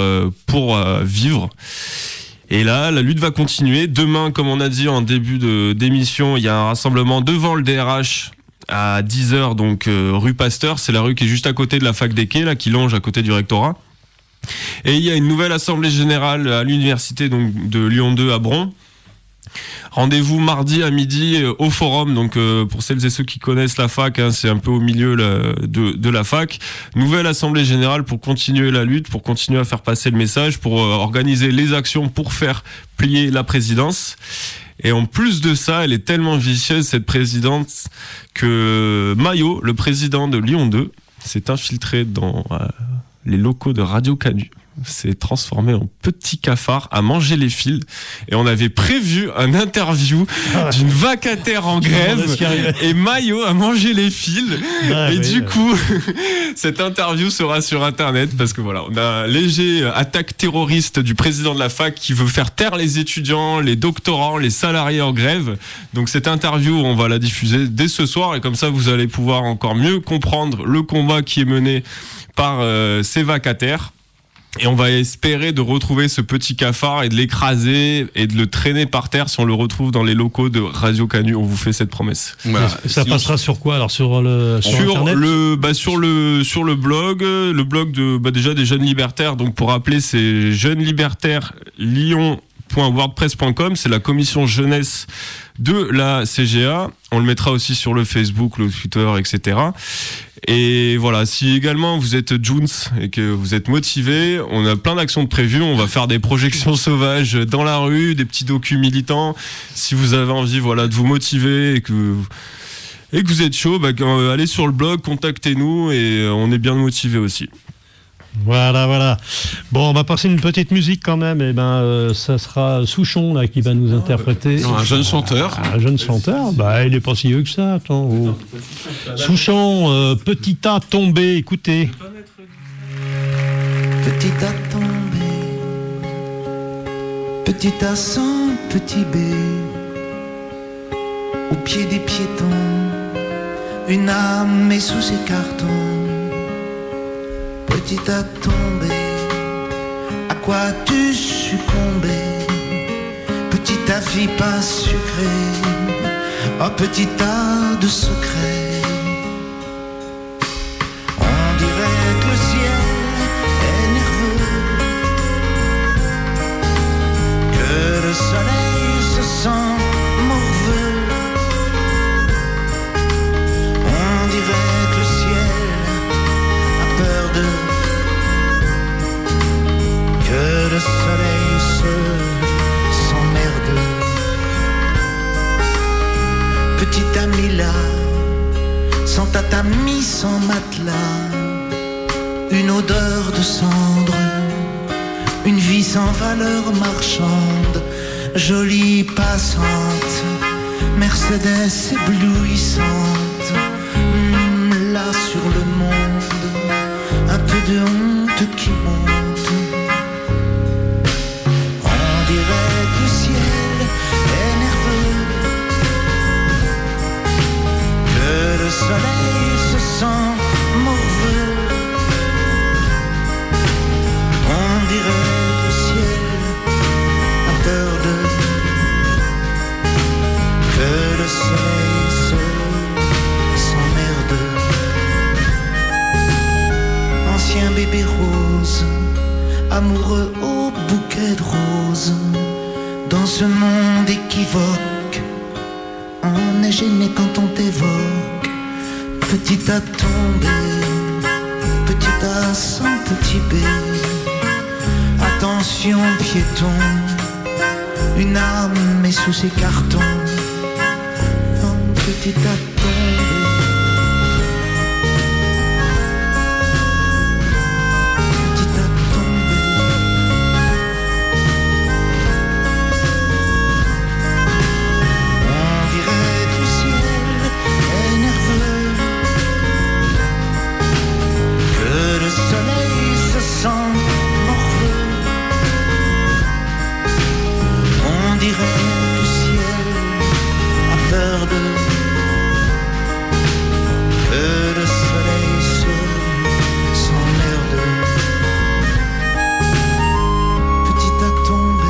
vivre. Et là, la lutte va continuer. Demain, comme on a dit en début d'émission, il y a un rassemblement devant le DRH à 10h, donc rue Pasteur, c'est la rue qui est juste à côté de la fac des Quais, là, qui longe à côté du rectorat. Et il y a une nouvelle assemblée générale à l'université donc de Lyon 2 à Bron. Rendez-vous mardi à midi au forum, donc pour celles et ceux qui connaissent la fac, c'est un peu au milieu de la fac. Nouvelle assemblée générale pour continuer la lutte, pour continuer à faire passer le message, pour organiser les actions pour faire plier la présidence. Et en plus de ça, elle est tellement vicieuse, cette présidente, que Maillot, le président de Lyon 2, s'est infiltré dans les locaux de Radio Canu, s'est transformé en petit cafard à manger les fils. Et on avait prévu un interview d'une vacataire en grève et Maillot a mangé les fils. Du coup, cette interview sera sur Internet parce que voilà, on a un léger attaque terroriste du président de la fac qui veut faire taire les étudiants, les doctorants, les salariés en grève. Donc cette interview, on va la diffuser dès ce soir et comme ça, vous allez pouvoir encore mieux comprendre le combat qui est mené par ces vacataires. Et on va espérer de retrouver ce petit cafard et de l'écraser et de le traîner par terre si on le retrouve dans les locaux de Radio Canu. On vous fait cette promesse. Voilà. Ça passera sur quoi alors sur Internet sur le blog de déjà des jeunes libertaires. Donc pour rappeler, c'est jeunes libertaires Lyon.wordpress.com, c'est la commission jeunesse de la CGA. On le mettra aussi sur le Facebook, le Twitter, etc. Et voilà, si également vous êtes Jones et que vous êtes motivé, on a plein d'actions de prévues. On va faire des projections sauvages dans la rue, des petits docus militants. Si vous avez envie, de vous motiver et que vous êtes chaud, allez sur le blog, contactez-nous et on est bien motivés aussi. Voilà. Bon, on va passer une petite musique quand même. Et ça sera Souchon là qui va nous interpréter. Un jeune chanteur. Un jeune chanteur. Il est pas si vieux que ça. Attends. Souchon, Petit A tombé. Écoutez. Petit A tombé, petit A sans petit B, au pied des piétons, une âme est sous ses cartons. Petit A tombé, à quoi as-tu succombé? Petit A vie pas sucré, oh petit A de secret. On dirait que le ciel est nerveux, que le soleil se sent morveux. On dirait que le ciel a peur de, que le soleil s'emmerde. Petit ami là, sans tatami, sans matelas, une odeur de cendre, une vie sans valeur marchande, jolie passante, Mercedes éblouissante, là sur le monde, un peu de honte qui monte. On dirait que le ciel est nerveux, que le soleil se sent morveux. On dirait que le ciel a peur de, que le soleil s'emmerde. Ancien bébé rose, amoureux au bouquet de roses, dans ce monde équivoque, on est gêné quand on t'évoque. Petit A tombé, petit A sans petit B, attention piéton, une âme est sous ses cartons. Oh, petit A tombé, petit A tombé. On dirait que le ciel est nerveux, que le soleil se sent morveux. On dirait que le ciel a peur de, que le soleil s'emmerde. Petit A tombé.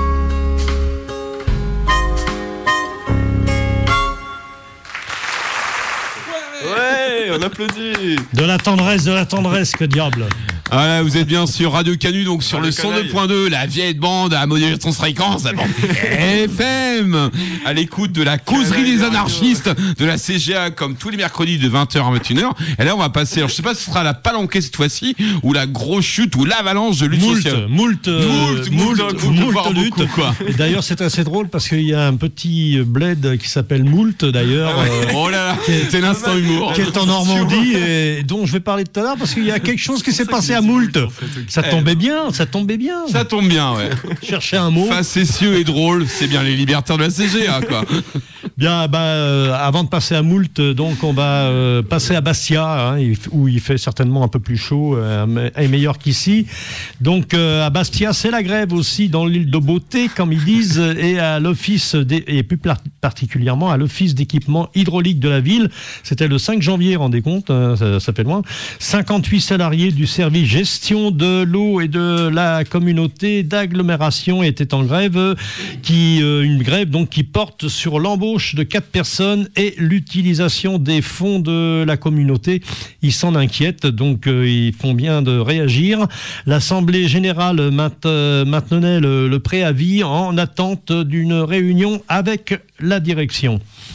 Ouais, on applaudit. De la tendresse, que diable. Voilà, vous êtes bien sur Radio Canu, donc sur Radio le 102.2, la vieille bande à modulation de fréquence, la bande FM, à l'écoute de la causerie des anarchistes de la CGA, comme tous les mercredis de 20h à 21h. Et là, on va passer, alors je sais pas si ce sera la palanquée cette fois-ci, ou la grosse chute, ou l'avalanche de lutte sociale. Moult lutte, quoi. Et d'ailleurs, c'est assez drôle parce qu'il y a un petit bled qui s'appelle Moult, d'ailleurs. Oh là là, c'était l'instant humour. Qui est en Normandie et dont je vais parler tout à l'heure parce qu'il y a quelque chose qui s'est passé à Moult. Ça tombait bien. Ça tombe bien, ouais. Chercher un mot. Facétieux et drôle, c'est bien les libertaires de la CGA, quoi. Bien, avant de passer à Moult, donc on va passer à Bastia, hein, où il fait certainement un peu plus chaud et meilleur qu'ici. Donc à Bastia, c'est la grève aussi dans l'île de Beauté, comme ils disent, et à l'office et plus particulièrement à l'office d'équipement hydraulique de la ville. C'était le 5 janvier, rendez compte, hein, ça fait loin. 58 salariés du service gestion de l'eau et de la communauté d'agglomération étaient en grève, une grève donc qui porte sur l'embauche de 4 personnes et l'utilisation des fonds de la communauté. Ils s'en inquiètent, donc ils font bien de réagir. L'Assemblée générale maintenait le préavis en attente d'une réunion avec la direction.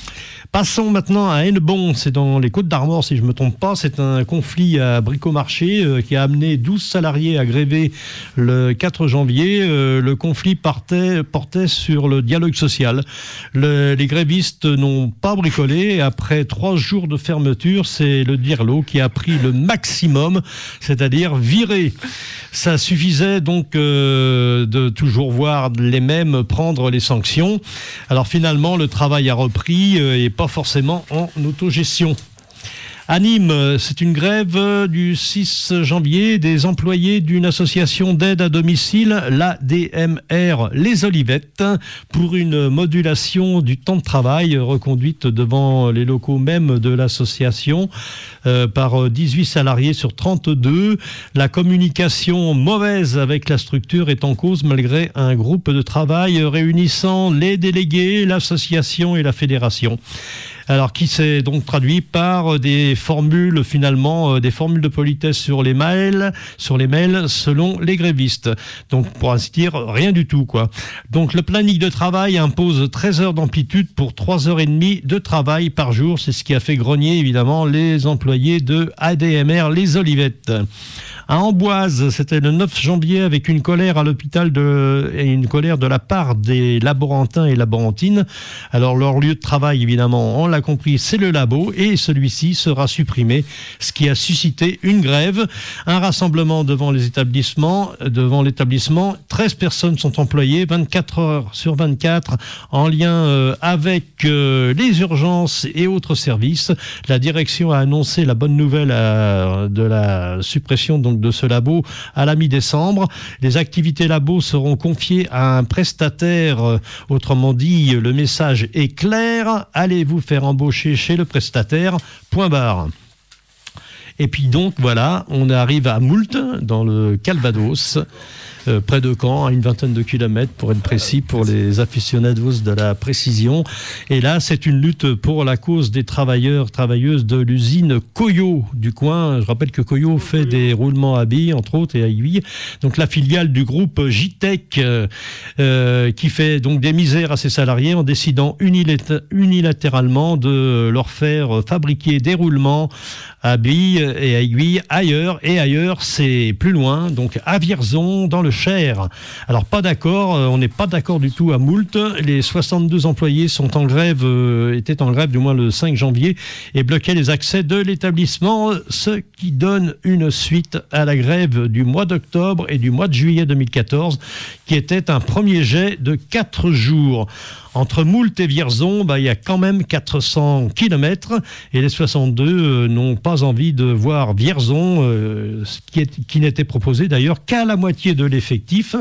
Passons maintenant à Hennebont, c'est dans les Côtes-d'Armor si je ne me trompe pas. C'est un conflit à Bricomarché qui a amené 12 salariés à gréver le 4 janvier. Le conflit portait sur le dialogue social. Les grévistes n'ont pas bricolé. Après 3 jours de fermeture, c'est le DIRLO qui a pris le maximum, c'est-à-dire virer. Ça suffisait donc de toujours voir les mêmes prendre les sanctions. Alors finalement, le travail a repris et pas forcément en autogestion. À Nîmes, c'est une grève du 6 janvier des employés d'une association d'aide à domicile, l'ADMR Les Olivettes, pour une modulation du temps de travail reconduite devant les locaux même de l'association par 18 salariés sur 32. La communication mauvaise avec la structure est en cause malgré un groupe de travail réunissant les délégués, l'association et la fédération. Alors, qui s'est donc traduit par des formules, finalement, des formules de politesse sur les mails, selon les grévistes. Donc, pour ainsi dire, rien du tout, quoi. Donc, le planning de travail impose 13 heures d'amplitude pour 3h30 de travail par jour. C'est ce qui a fait grogner, évidemment, les employés de ADMR Les Olivettes. À Amboise, c'était le 9 janvier avec une colère à l'hôpital et une colère de la part des laborantins et laborantines. Alors leur lieu de travail, évidemment, on l'a compris, c'est le labo et celui-ci sera supprimé, ce qui a suscité une grève. Un rassemblement devant l'établissement. 13 personnes sont employées, 24 heures sur 24, en lien avec les urgences et autres services. La direction a annoncé la bonne nouvelle de la suppression donc de ce labo à la mi-décembre. Les activités labo seront confiées à un prestataire. Autrement dit, le message est clair. Allez vous faire embaucher chez le prestataire. Point barre. Et puis donc, voilà, on arrive à Moult, dans le Calvados, près de Caen, à une vingtaine de kilomètres pour être précis, pour les aficionados de la précision. Et là, c'est une lutte pour la cause des travailleuses de l'usine Coyo du coin. Je rappelle que Coyo fait des roulements à billes, entre autres, et à aiguilles. Donc la filiale du groupe JTEC qui fait donc des misères à ses salariés en décidant unilatéralement de leur faire fabriquer des roulements à billes et à aiguilles ailleurs. Et ailleurs, c'est plus loin, donc à Vierzon, dans le Cher. Alors pas d'accord, on n'est pas d'accord du tout à Moult. Les 62 employés étaient en grève du moins le 5 janvier et bloquaient les accès de l'établissement, ce qui donne une suite à la grève du mois d'octobre et du mois de juillet 2014, qui était un premier jet de 4 jours. Entre Moult et Vierzon, il y a quand même 400 km et les 62 n'ont pas envie de voir Vierzon, qui n'était proposé d'ailleurs qu'à la moitié de l'effectif.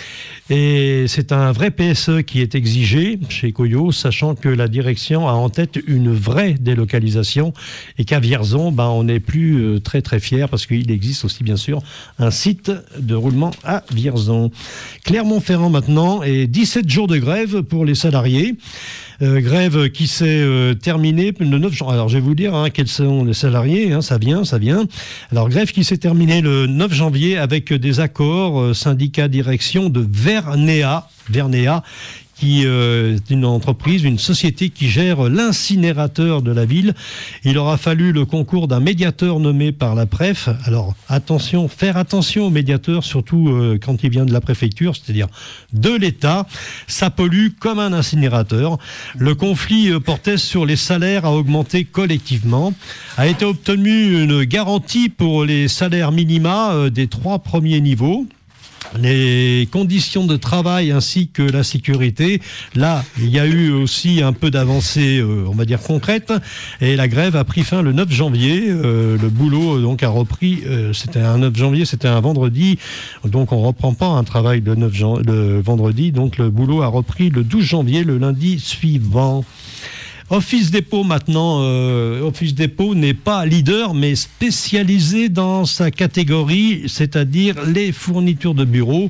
Et c'est un vrai PSE qui est exigé chez Coyo, sachant que la direction a en tête une vraie délocalisation et qu'à Vierzon, on n'est plus très très fiers parce qu'il existe aussi bien sûr un site de roulement à Vierzon. Clermont-Ferrand maintenant, et 17 jours de grève pour les salariés. Grève qui s'est terminée le 9 janvier. Alors je vais vous dire quels sont les salariés, ça vient. Alors grève qui s'est terminée le 9 janvier avec des accords syndicat direction de Vernea qui est une entreprise, une société qui gère l'incinérateur de la ville. Il aura fallu le concours d'un médiateur nommé par la préf. Alors faire attention au médiateur, surtout quand il vient de la préfecture, c'est-à-dire de l'État. Ça pollue comme un incinérateur. Le conflit portait sur les salaires à augmenter collectivement. A été obtenue une garantie pour les salaires minima des 3 premiers niveaux. Les conditions de travail ainsi que la sécurité. Là, il y a eu aussi un peu d'avancée, on va dire concrète, et la grève a pris fin le 9 janvier. Le boulot donc a repris. C'était un 9 janvier, c'était un vendredi, donc on reprend pas un travail le vendredi. Donc le boulot a repris le 12 janvier, le lundi suivant. Office Dépôt maintenant, Office Dépôt n'est pas leader mais spécialisé dans sa catégorie, c'est-à-dire les fournitures de bureaux.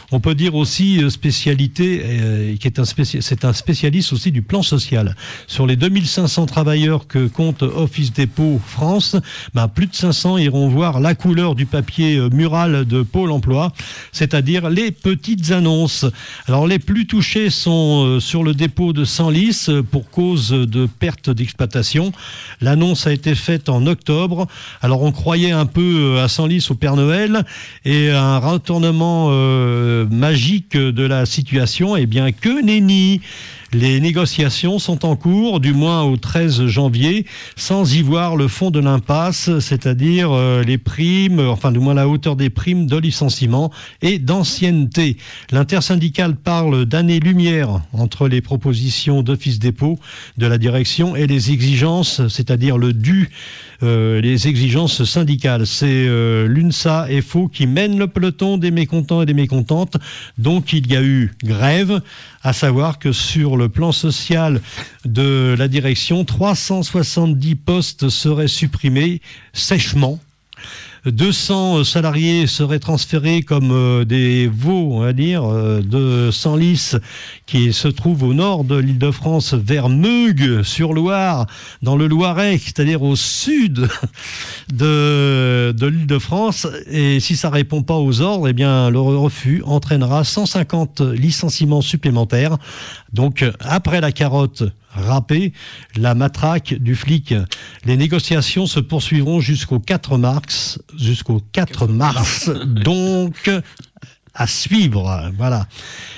On peut dire aussi spécialité, c'est un spécialiste aussi du plan social. Sur les 2500 travailleurs que compte Office Dépôt France, plus de 500 iront voir la couleur du papier mural de Pôle emploi, c'est-à-dire les petites annonces. Alors les plus touchés sont sur le dépôt de Senlis pour cause de perte d'exploitation. L'annonce a été faite en octobre. Alors on croyait un peu à Senlis au Père Noël et un retournement magique de la situation, eh bien que nenni. Les négociations sont en cours, du moins au 13 janvier, sans y voir le fond de l'impasse, c'est-à-dire les primes, enfin du moins la hauteur des primes de licenciement et d'ancienneté. L'intersyndicale parle d'année-lumière entre les propositions d'Office Dépôt de la direction et les exigences, c'est-à-dire le dû, les exigences syndicales. C'est l'UNSA FO qui mène le peloton des mécontents et des mécontentes. Donc il y a eu grève, à savoir que sur le plan social de la direction, 370 postes seraient supprimés sèchement. 200 salariés seraient transférés comme des veaux, on va dire, de Senlis, qui se trouve au nord de l'Île-de-France, vers Meug-sur-Loire, dans le Loiret, c'est-à-dire au sud de l'Île-de-France. Et si ça répond pas aux ordres, eh bien, le refus entraînera 150 licenciements supplémentaires. Donc, après la carotte râpée, la matraque du flic. Les négociations se poursuivront jusqu'au 4 mars. Donc, à suivre. Voilà.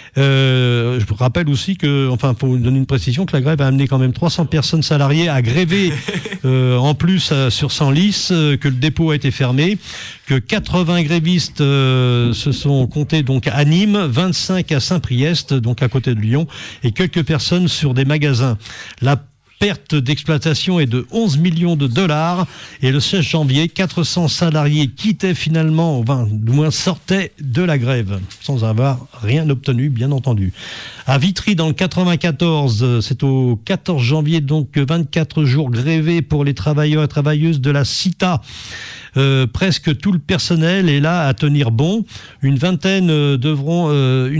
Je vous rappelle aussi que, enfin, pour vous donner une précision, que la grève a amené quand même 300 personnes salariées à gréver en plus sur Senlis, que le dépôt a été fermé, que 80 grévistes se sont comptés donc à Nîmes, 25 à Saint-Priest, donc à côté de Lyon, et quelques personnes sur des magasins. La perte d'exploitation est de 11 millions de dollars et le 16 janvier, 400 salariés quittaient finalement, enfin, du moins sortaient de la grève sans avoir rien obtenu, bien entendu. À Vitry, dans le 94, c'est au 14 janvier, donc 24 jours grévés pour les travailleurs et travailleuses de la CITA. Presque tout le personnel est là à tenir bon. Une vingtaine devant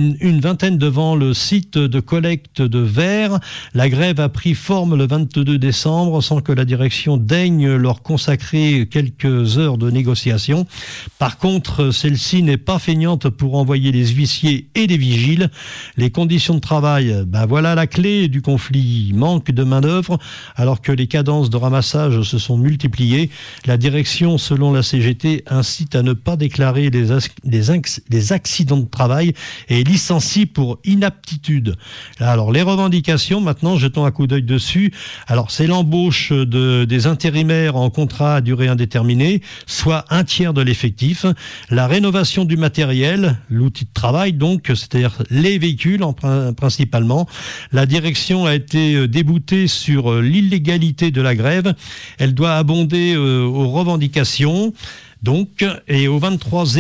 le site de collecte de verre. La grève a pris forme le 22 décembre sans que la direction daigne leur consacrer quelques heures de négociation. Par contre, celle-ci n'est pas feignante pour envoyer les huissiers et les vigiles. Les conditions de travail, voilà la clé du conflit. Manque de main-d'œuvre alors que les cadences de ramassage se sont multipliées. La direction, selon la CGT, incite à ne pas déclarer des accidents de travail et licencie pour inaptitude. Alors, les revendications, maintenant, jetons un coup d'œil dessus. Alors, c'est l'embauche des intérimaires en contrat à durée indéterminée, soit un tiers de l'effectif. La rénovation du matériel, l'outil de travail, donc, c'est-à-dire les véhicules principalement. La direction a été déboutée sur l'illégalité de la grève. Elle doit abonder aux revendications. Donc, et au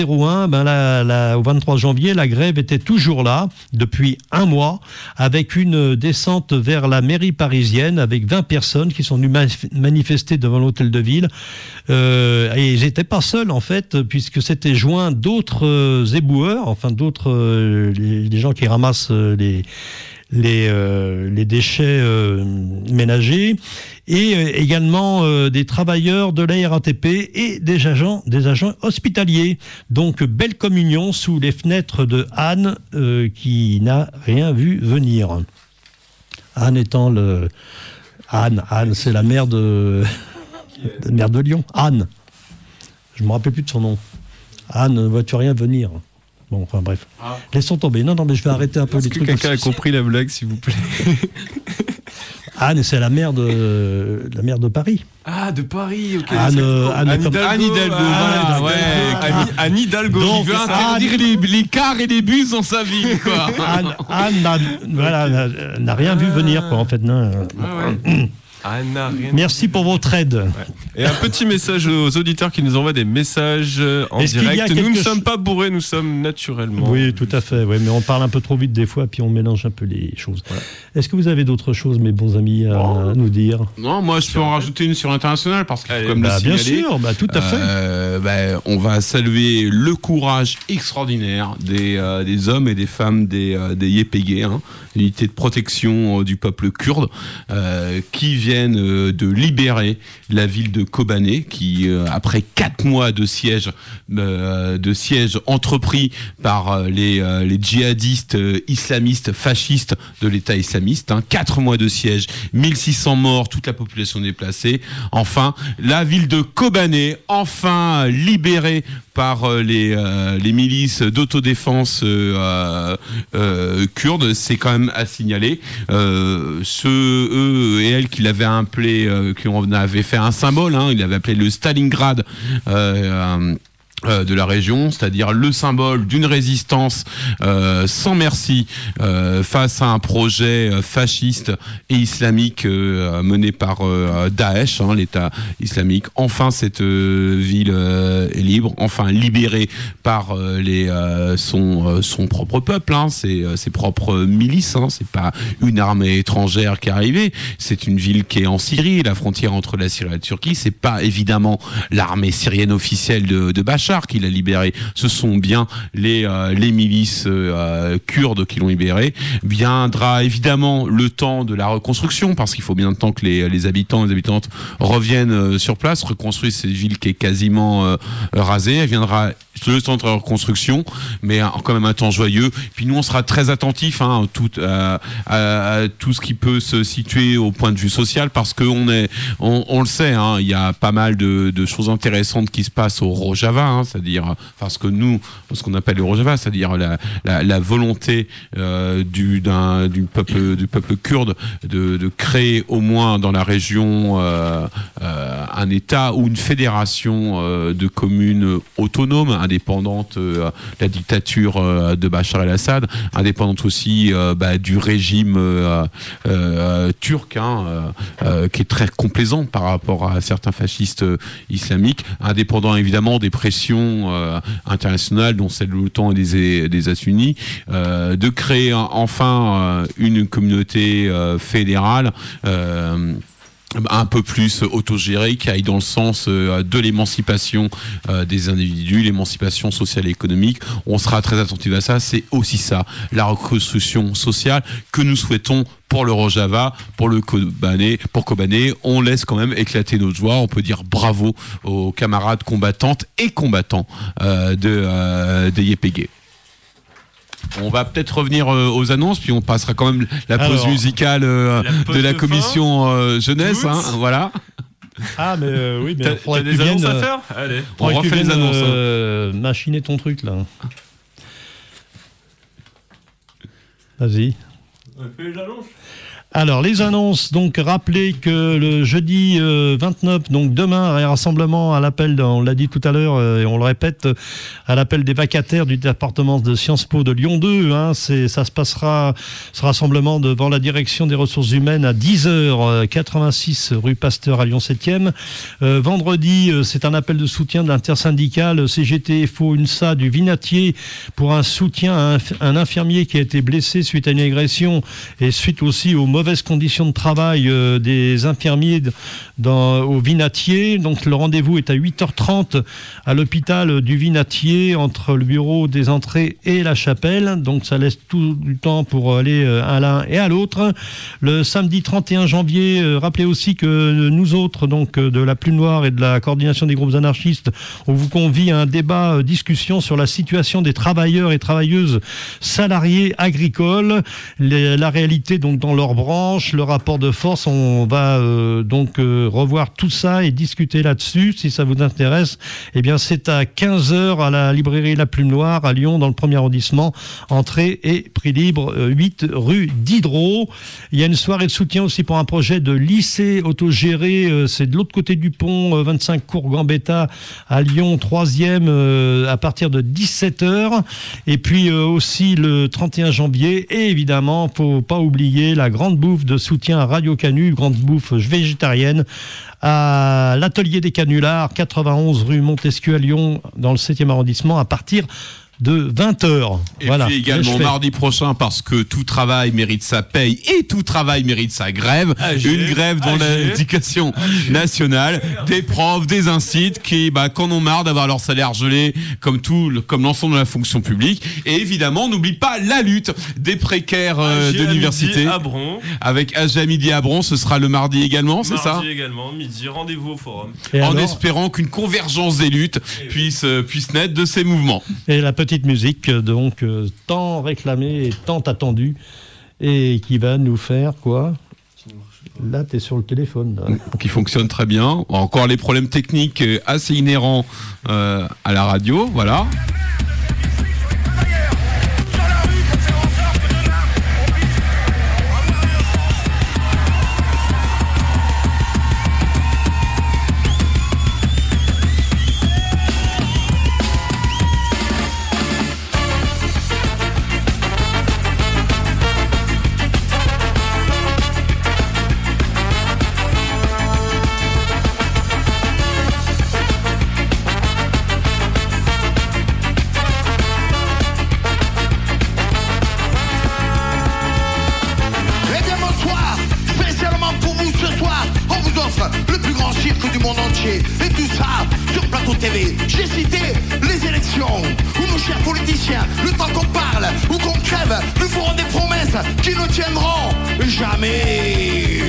23-01, au 23 janvier, la grève était toujours là, depuis un mois, avec une descente vers la mairie parisienne, avec 20 personnes qui sont venues manifester devant l'hôtel de ville. Et ils n'étaient pas seuls, en fait, puisque c'était joint d'autres éboueurs, enfin d'autres, les gens qui ramassent les déchets ménagers, et également des travailleurs de la RATP et des agents hospitaliers. Donc, belle communion sous les fenêtres de Anne, qui n'a rien vu venir. Anne étant Anne, c'est la mère de Lyon. Anne. Je me rappelle plus de son nom. Anne, vois-tu rien venir? Bon, enfin bref. Laissons tomber. Non, mais je vais arrêter un peu les trucs. Quelqu'un a compris la blague, s'il vous plaît? Anne, c'est la mère de Paris. Ah, de Paris, ok. Anne Hidalgo. Anne Hidalgo. Donc, il veut interdire les cars et les bus dans sa ville, quoi. Anne n'a rien vu venir, quoi, en fait. Non. Merci pour votre aide. Ouais. Et un petit message aux auditeurs qui nous envoient des messages en direct. Nous ne sommes pas bourrés, nous sommes naturellement. Oui, tout à fait. Oui, mais on parle un peu trop vite des fois, puis on mélange un peu les choses. Voilà. Est-ce que vous avez d'autres choses, mes bons amis, à nous dire ? Non, moi je peux en rajouter une sur l'international parce qu'il faut comme le signaler. Bien sûr, tout à fait. On va saluer le courage extraordinaire des hommes et des femmes des YPG, l'unité de protection du peuple kurde, qui viennent de libérer la ville de Kobané, qui après 4 mois de siège entrepris par les djihadistes islamistes fascistes de l'État islamiste, 4 mois de siège, 1600 morts, toute la population déplacée. Enfin, la ville de Kobané, enfin libérée par les milices d'autodéfense kurdes, c'est quand même à signaler. Eux et elles qui l'avaient appelé, qui en avaient fait un symbole, ils l'avaient appelé le Stalingrad de la région, c'est-à-dire le symbole d'une résistance sans merci face à un projet fasciste et islamique mené par Daesh, l'État islamique. Enfin, cette ville est libre, enfin libérée par son propre peuple, ses propres milices. C'est pas une armée étrangère qui est arrivée. C'est une ville qui est en Syrie, la frontière entre la Syrie et la Turquie. C'est pas évidemment l'armée syrienne officielle de Bachar qui l'a libéré, ce sont bien les milices kurdes qui l'ont libéré. Viendra évidemment le temps de la reconstruction, parce qu'il faut bien le temps que les habitants et les habitantes reviennent sur place, reconstruire cette ville qui est quasiment rasée. Elle viendra le temps de la reconstruction, mais quand même un temps joyeux. Puis nous, on sera très attentifs à tout ce qui peut se situer au point de vue social, parce qu'on le sait, il y a pas mal de choses intéressantes qui se passent au Rojava, c'est-à-dire ce qu'on appelle le Rojava, c'est-à-dire la volonté du peuple kurde de créer au moins dans la région un État ou une fédération de communes autonomes, indépendante de la dictature de Bachar el-Assad, indépendante aussi du régime turc, qui est très complaisant par rapport à certains fascistes islamiques, indépendant évidemment des pressions internationales, dont celle de l'OTAN et des États-Unis, de créer enfin une communauté fédérale un peu plus autogérée, qui aille dans le sens de l'émancipation des individus, l'émancipation sociale et économique. On sera très attentif à ça. C'est aussi ça, la reconstruction sociale que nous souhaitons pour le Rojava, pour Kobané. On laisse quand même éclater notre joie. On peut dire bravo aux camarades combattantes et combattants des YPG. On va peut-être revenir aux annonces, puis on passera quand même la pause musicale de la commission jeunesse. Voilà. Ah, mais oui, mais t'as des annonces à faire ? Allez, on refait les annonces. Machiner ton truc, là. Vas-y. On fait les annonces. Alors, les annonces, donc, rappelez que le jeudi 29, donc demain, un rassemblement à l'appel, on l'a dit tout à l'heure, et on le répète, à l'appel des vacataires du département de Sciences Po de Lyon 2, ça se passera, ce rassemblement devant la direction des ressources humaines à 10h, 86 rue Pasteur à Lyon 7e. Vendredi, c'est un appel de soutien de l'intersyndicale CGT FO UNSA du Vinatier pour un soutien à un infirmier qui a été blessé suite à une agression et suite aussi aux mauvaises conditions de travail des infirmiers au Vinatier. Donc le rendez-vous est à 8h30 à l'hôpital du Vinatier, entre le bureau des entrées et la chapelle. Donc ça laisse tout du temps pour aller à l'un et à l'autre. Le samedi 31 janvier, rappelez aussi que nous autres, donc de la Plume Noire et de la coordination des groupes anarchistes, on vous convie à un débat, discussion sur la situation des travailleurs et travailleuses salariés agricoles, la réalité donc dans leur branche, le rapport de force. On va revoir tout ça et discuter là-dessus. Si ça vous intéresse, eh bien c'est à 15h à la librairie La Plume Noire à Lyon, dans le 1er arrondissement. Entrée et prix libre, 8 rue Diderot. Il y a une soirée de soutien aussi pour un projet de lycée autogéré. C'est de l'autre côté du pont, 25 cours Gambetta à Lyon, 3e, à partir de 17h. Et puis aussi le 31 janvier. Et évidemment, faut pas oublier la grande grande bouffe de soutien à Radio Canu, grande bouffe végétarienne, à l'atelier des canulars, 91 rue Montesquieu à Lyon, dans le 7e arrondissement, à partir de 20h. Et puis également mardi prochain, parce que tout travail mérite sa paye et tout travail mérite sa grève. Une grève dans l'éducation nationale, des profs, des instituts qui qu'en ont marre d'avoir leur salaire gelé comme l'ensemble de la fonction publique. Et évidemment, on n'oublie pas la lutte des précaires de l'université. Avec AG à midi à Bron, ce sera le mardi également, c'est ça ? Mardi également, midi, rendez-vous au forum. Espérant qu'une convergence des luttes puisse naître de ces mouvements. Et la petite musique, donc, tant réclamée et tant attendue, et qui va nous faire quoi ? Là, t'es sur le téléphone. Là. Qui fonctionne très bien. Encore les problèmes techniques assez inhérents à la radio, voilà. Et tout ça sur Plateau TV. J'ai cité les élections où nos chers politiciens, le temps qu'on parle ou qu'on crève, nous ferons des promesses qui ne tiendront jamais.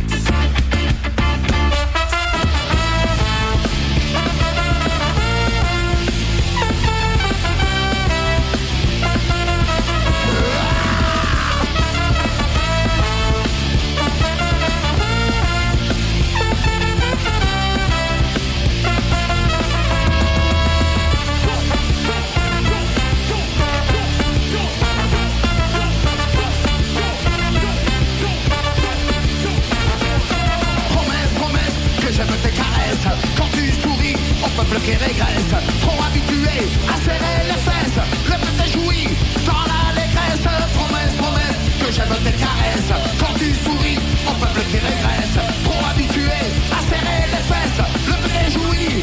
Qui régresse, trop habitué à serrer les fesses, le peuple jouit dans l'allégresse. Promesse, promesse, que j'aime tes caresses. Quand tu souris, au peuple qui régresse, trop habitué à serrer les fesses, le peuple jouit.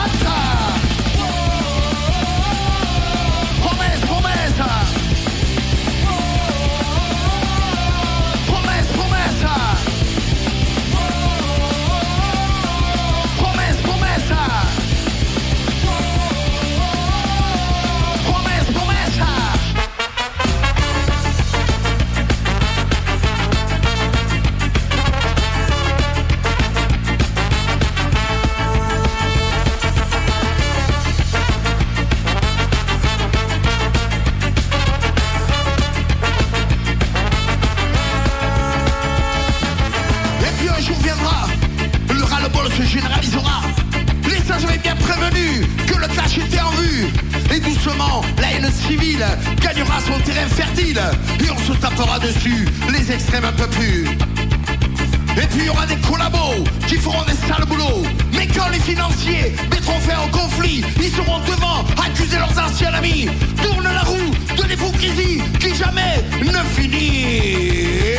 Promesse, promesse. Promesse, promesse. Promesse, promesse. Se généralisera. Les sages avaient bien prévenu que le clash était en vue. Et doucement, la haine civile gagnera son terrain fertile. Et on se tapera dessus, les extrêmes un peu plus. Et puis il y aura des collabos qui feront des sales boulots. Mais quand les financiers mettront fin au conflit, ils seront devant accuser leurs anciens amis. Tourne la roue de l'hypocrisie qui jamais ne finit.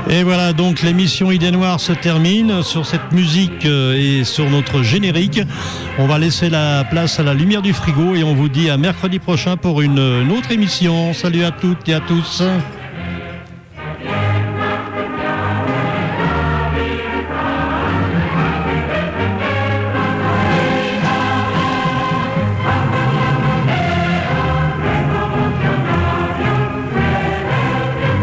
Et voilà, donc l'émission Idée Noire se termine sur cette musique et sur notre générique. On va laisser la place à la lumière du frigo et on vous dit à mercredi prochain pour une autre émission. Salut à toutes et à tous.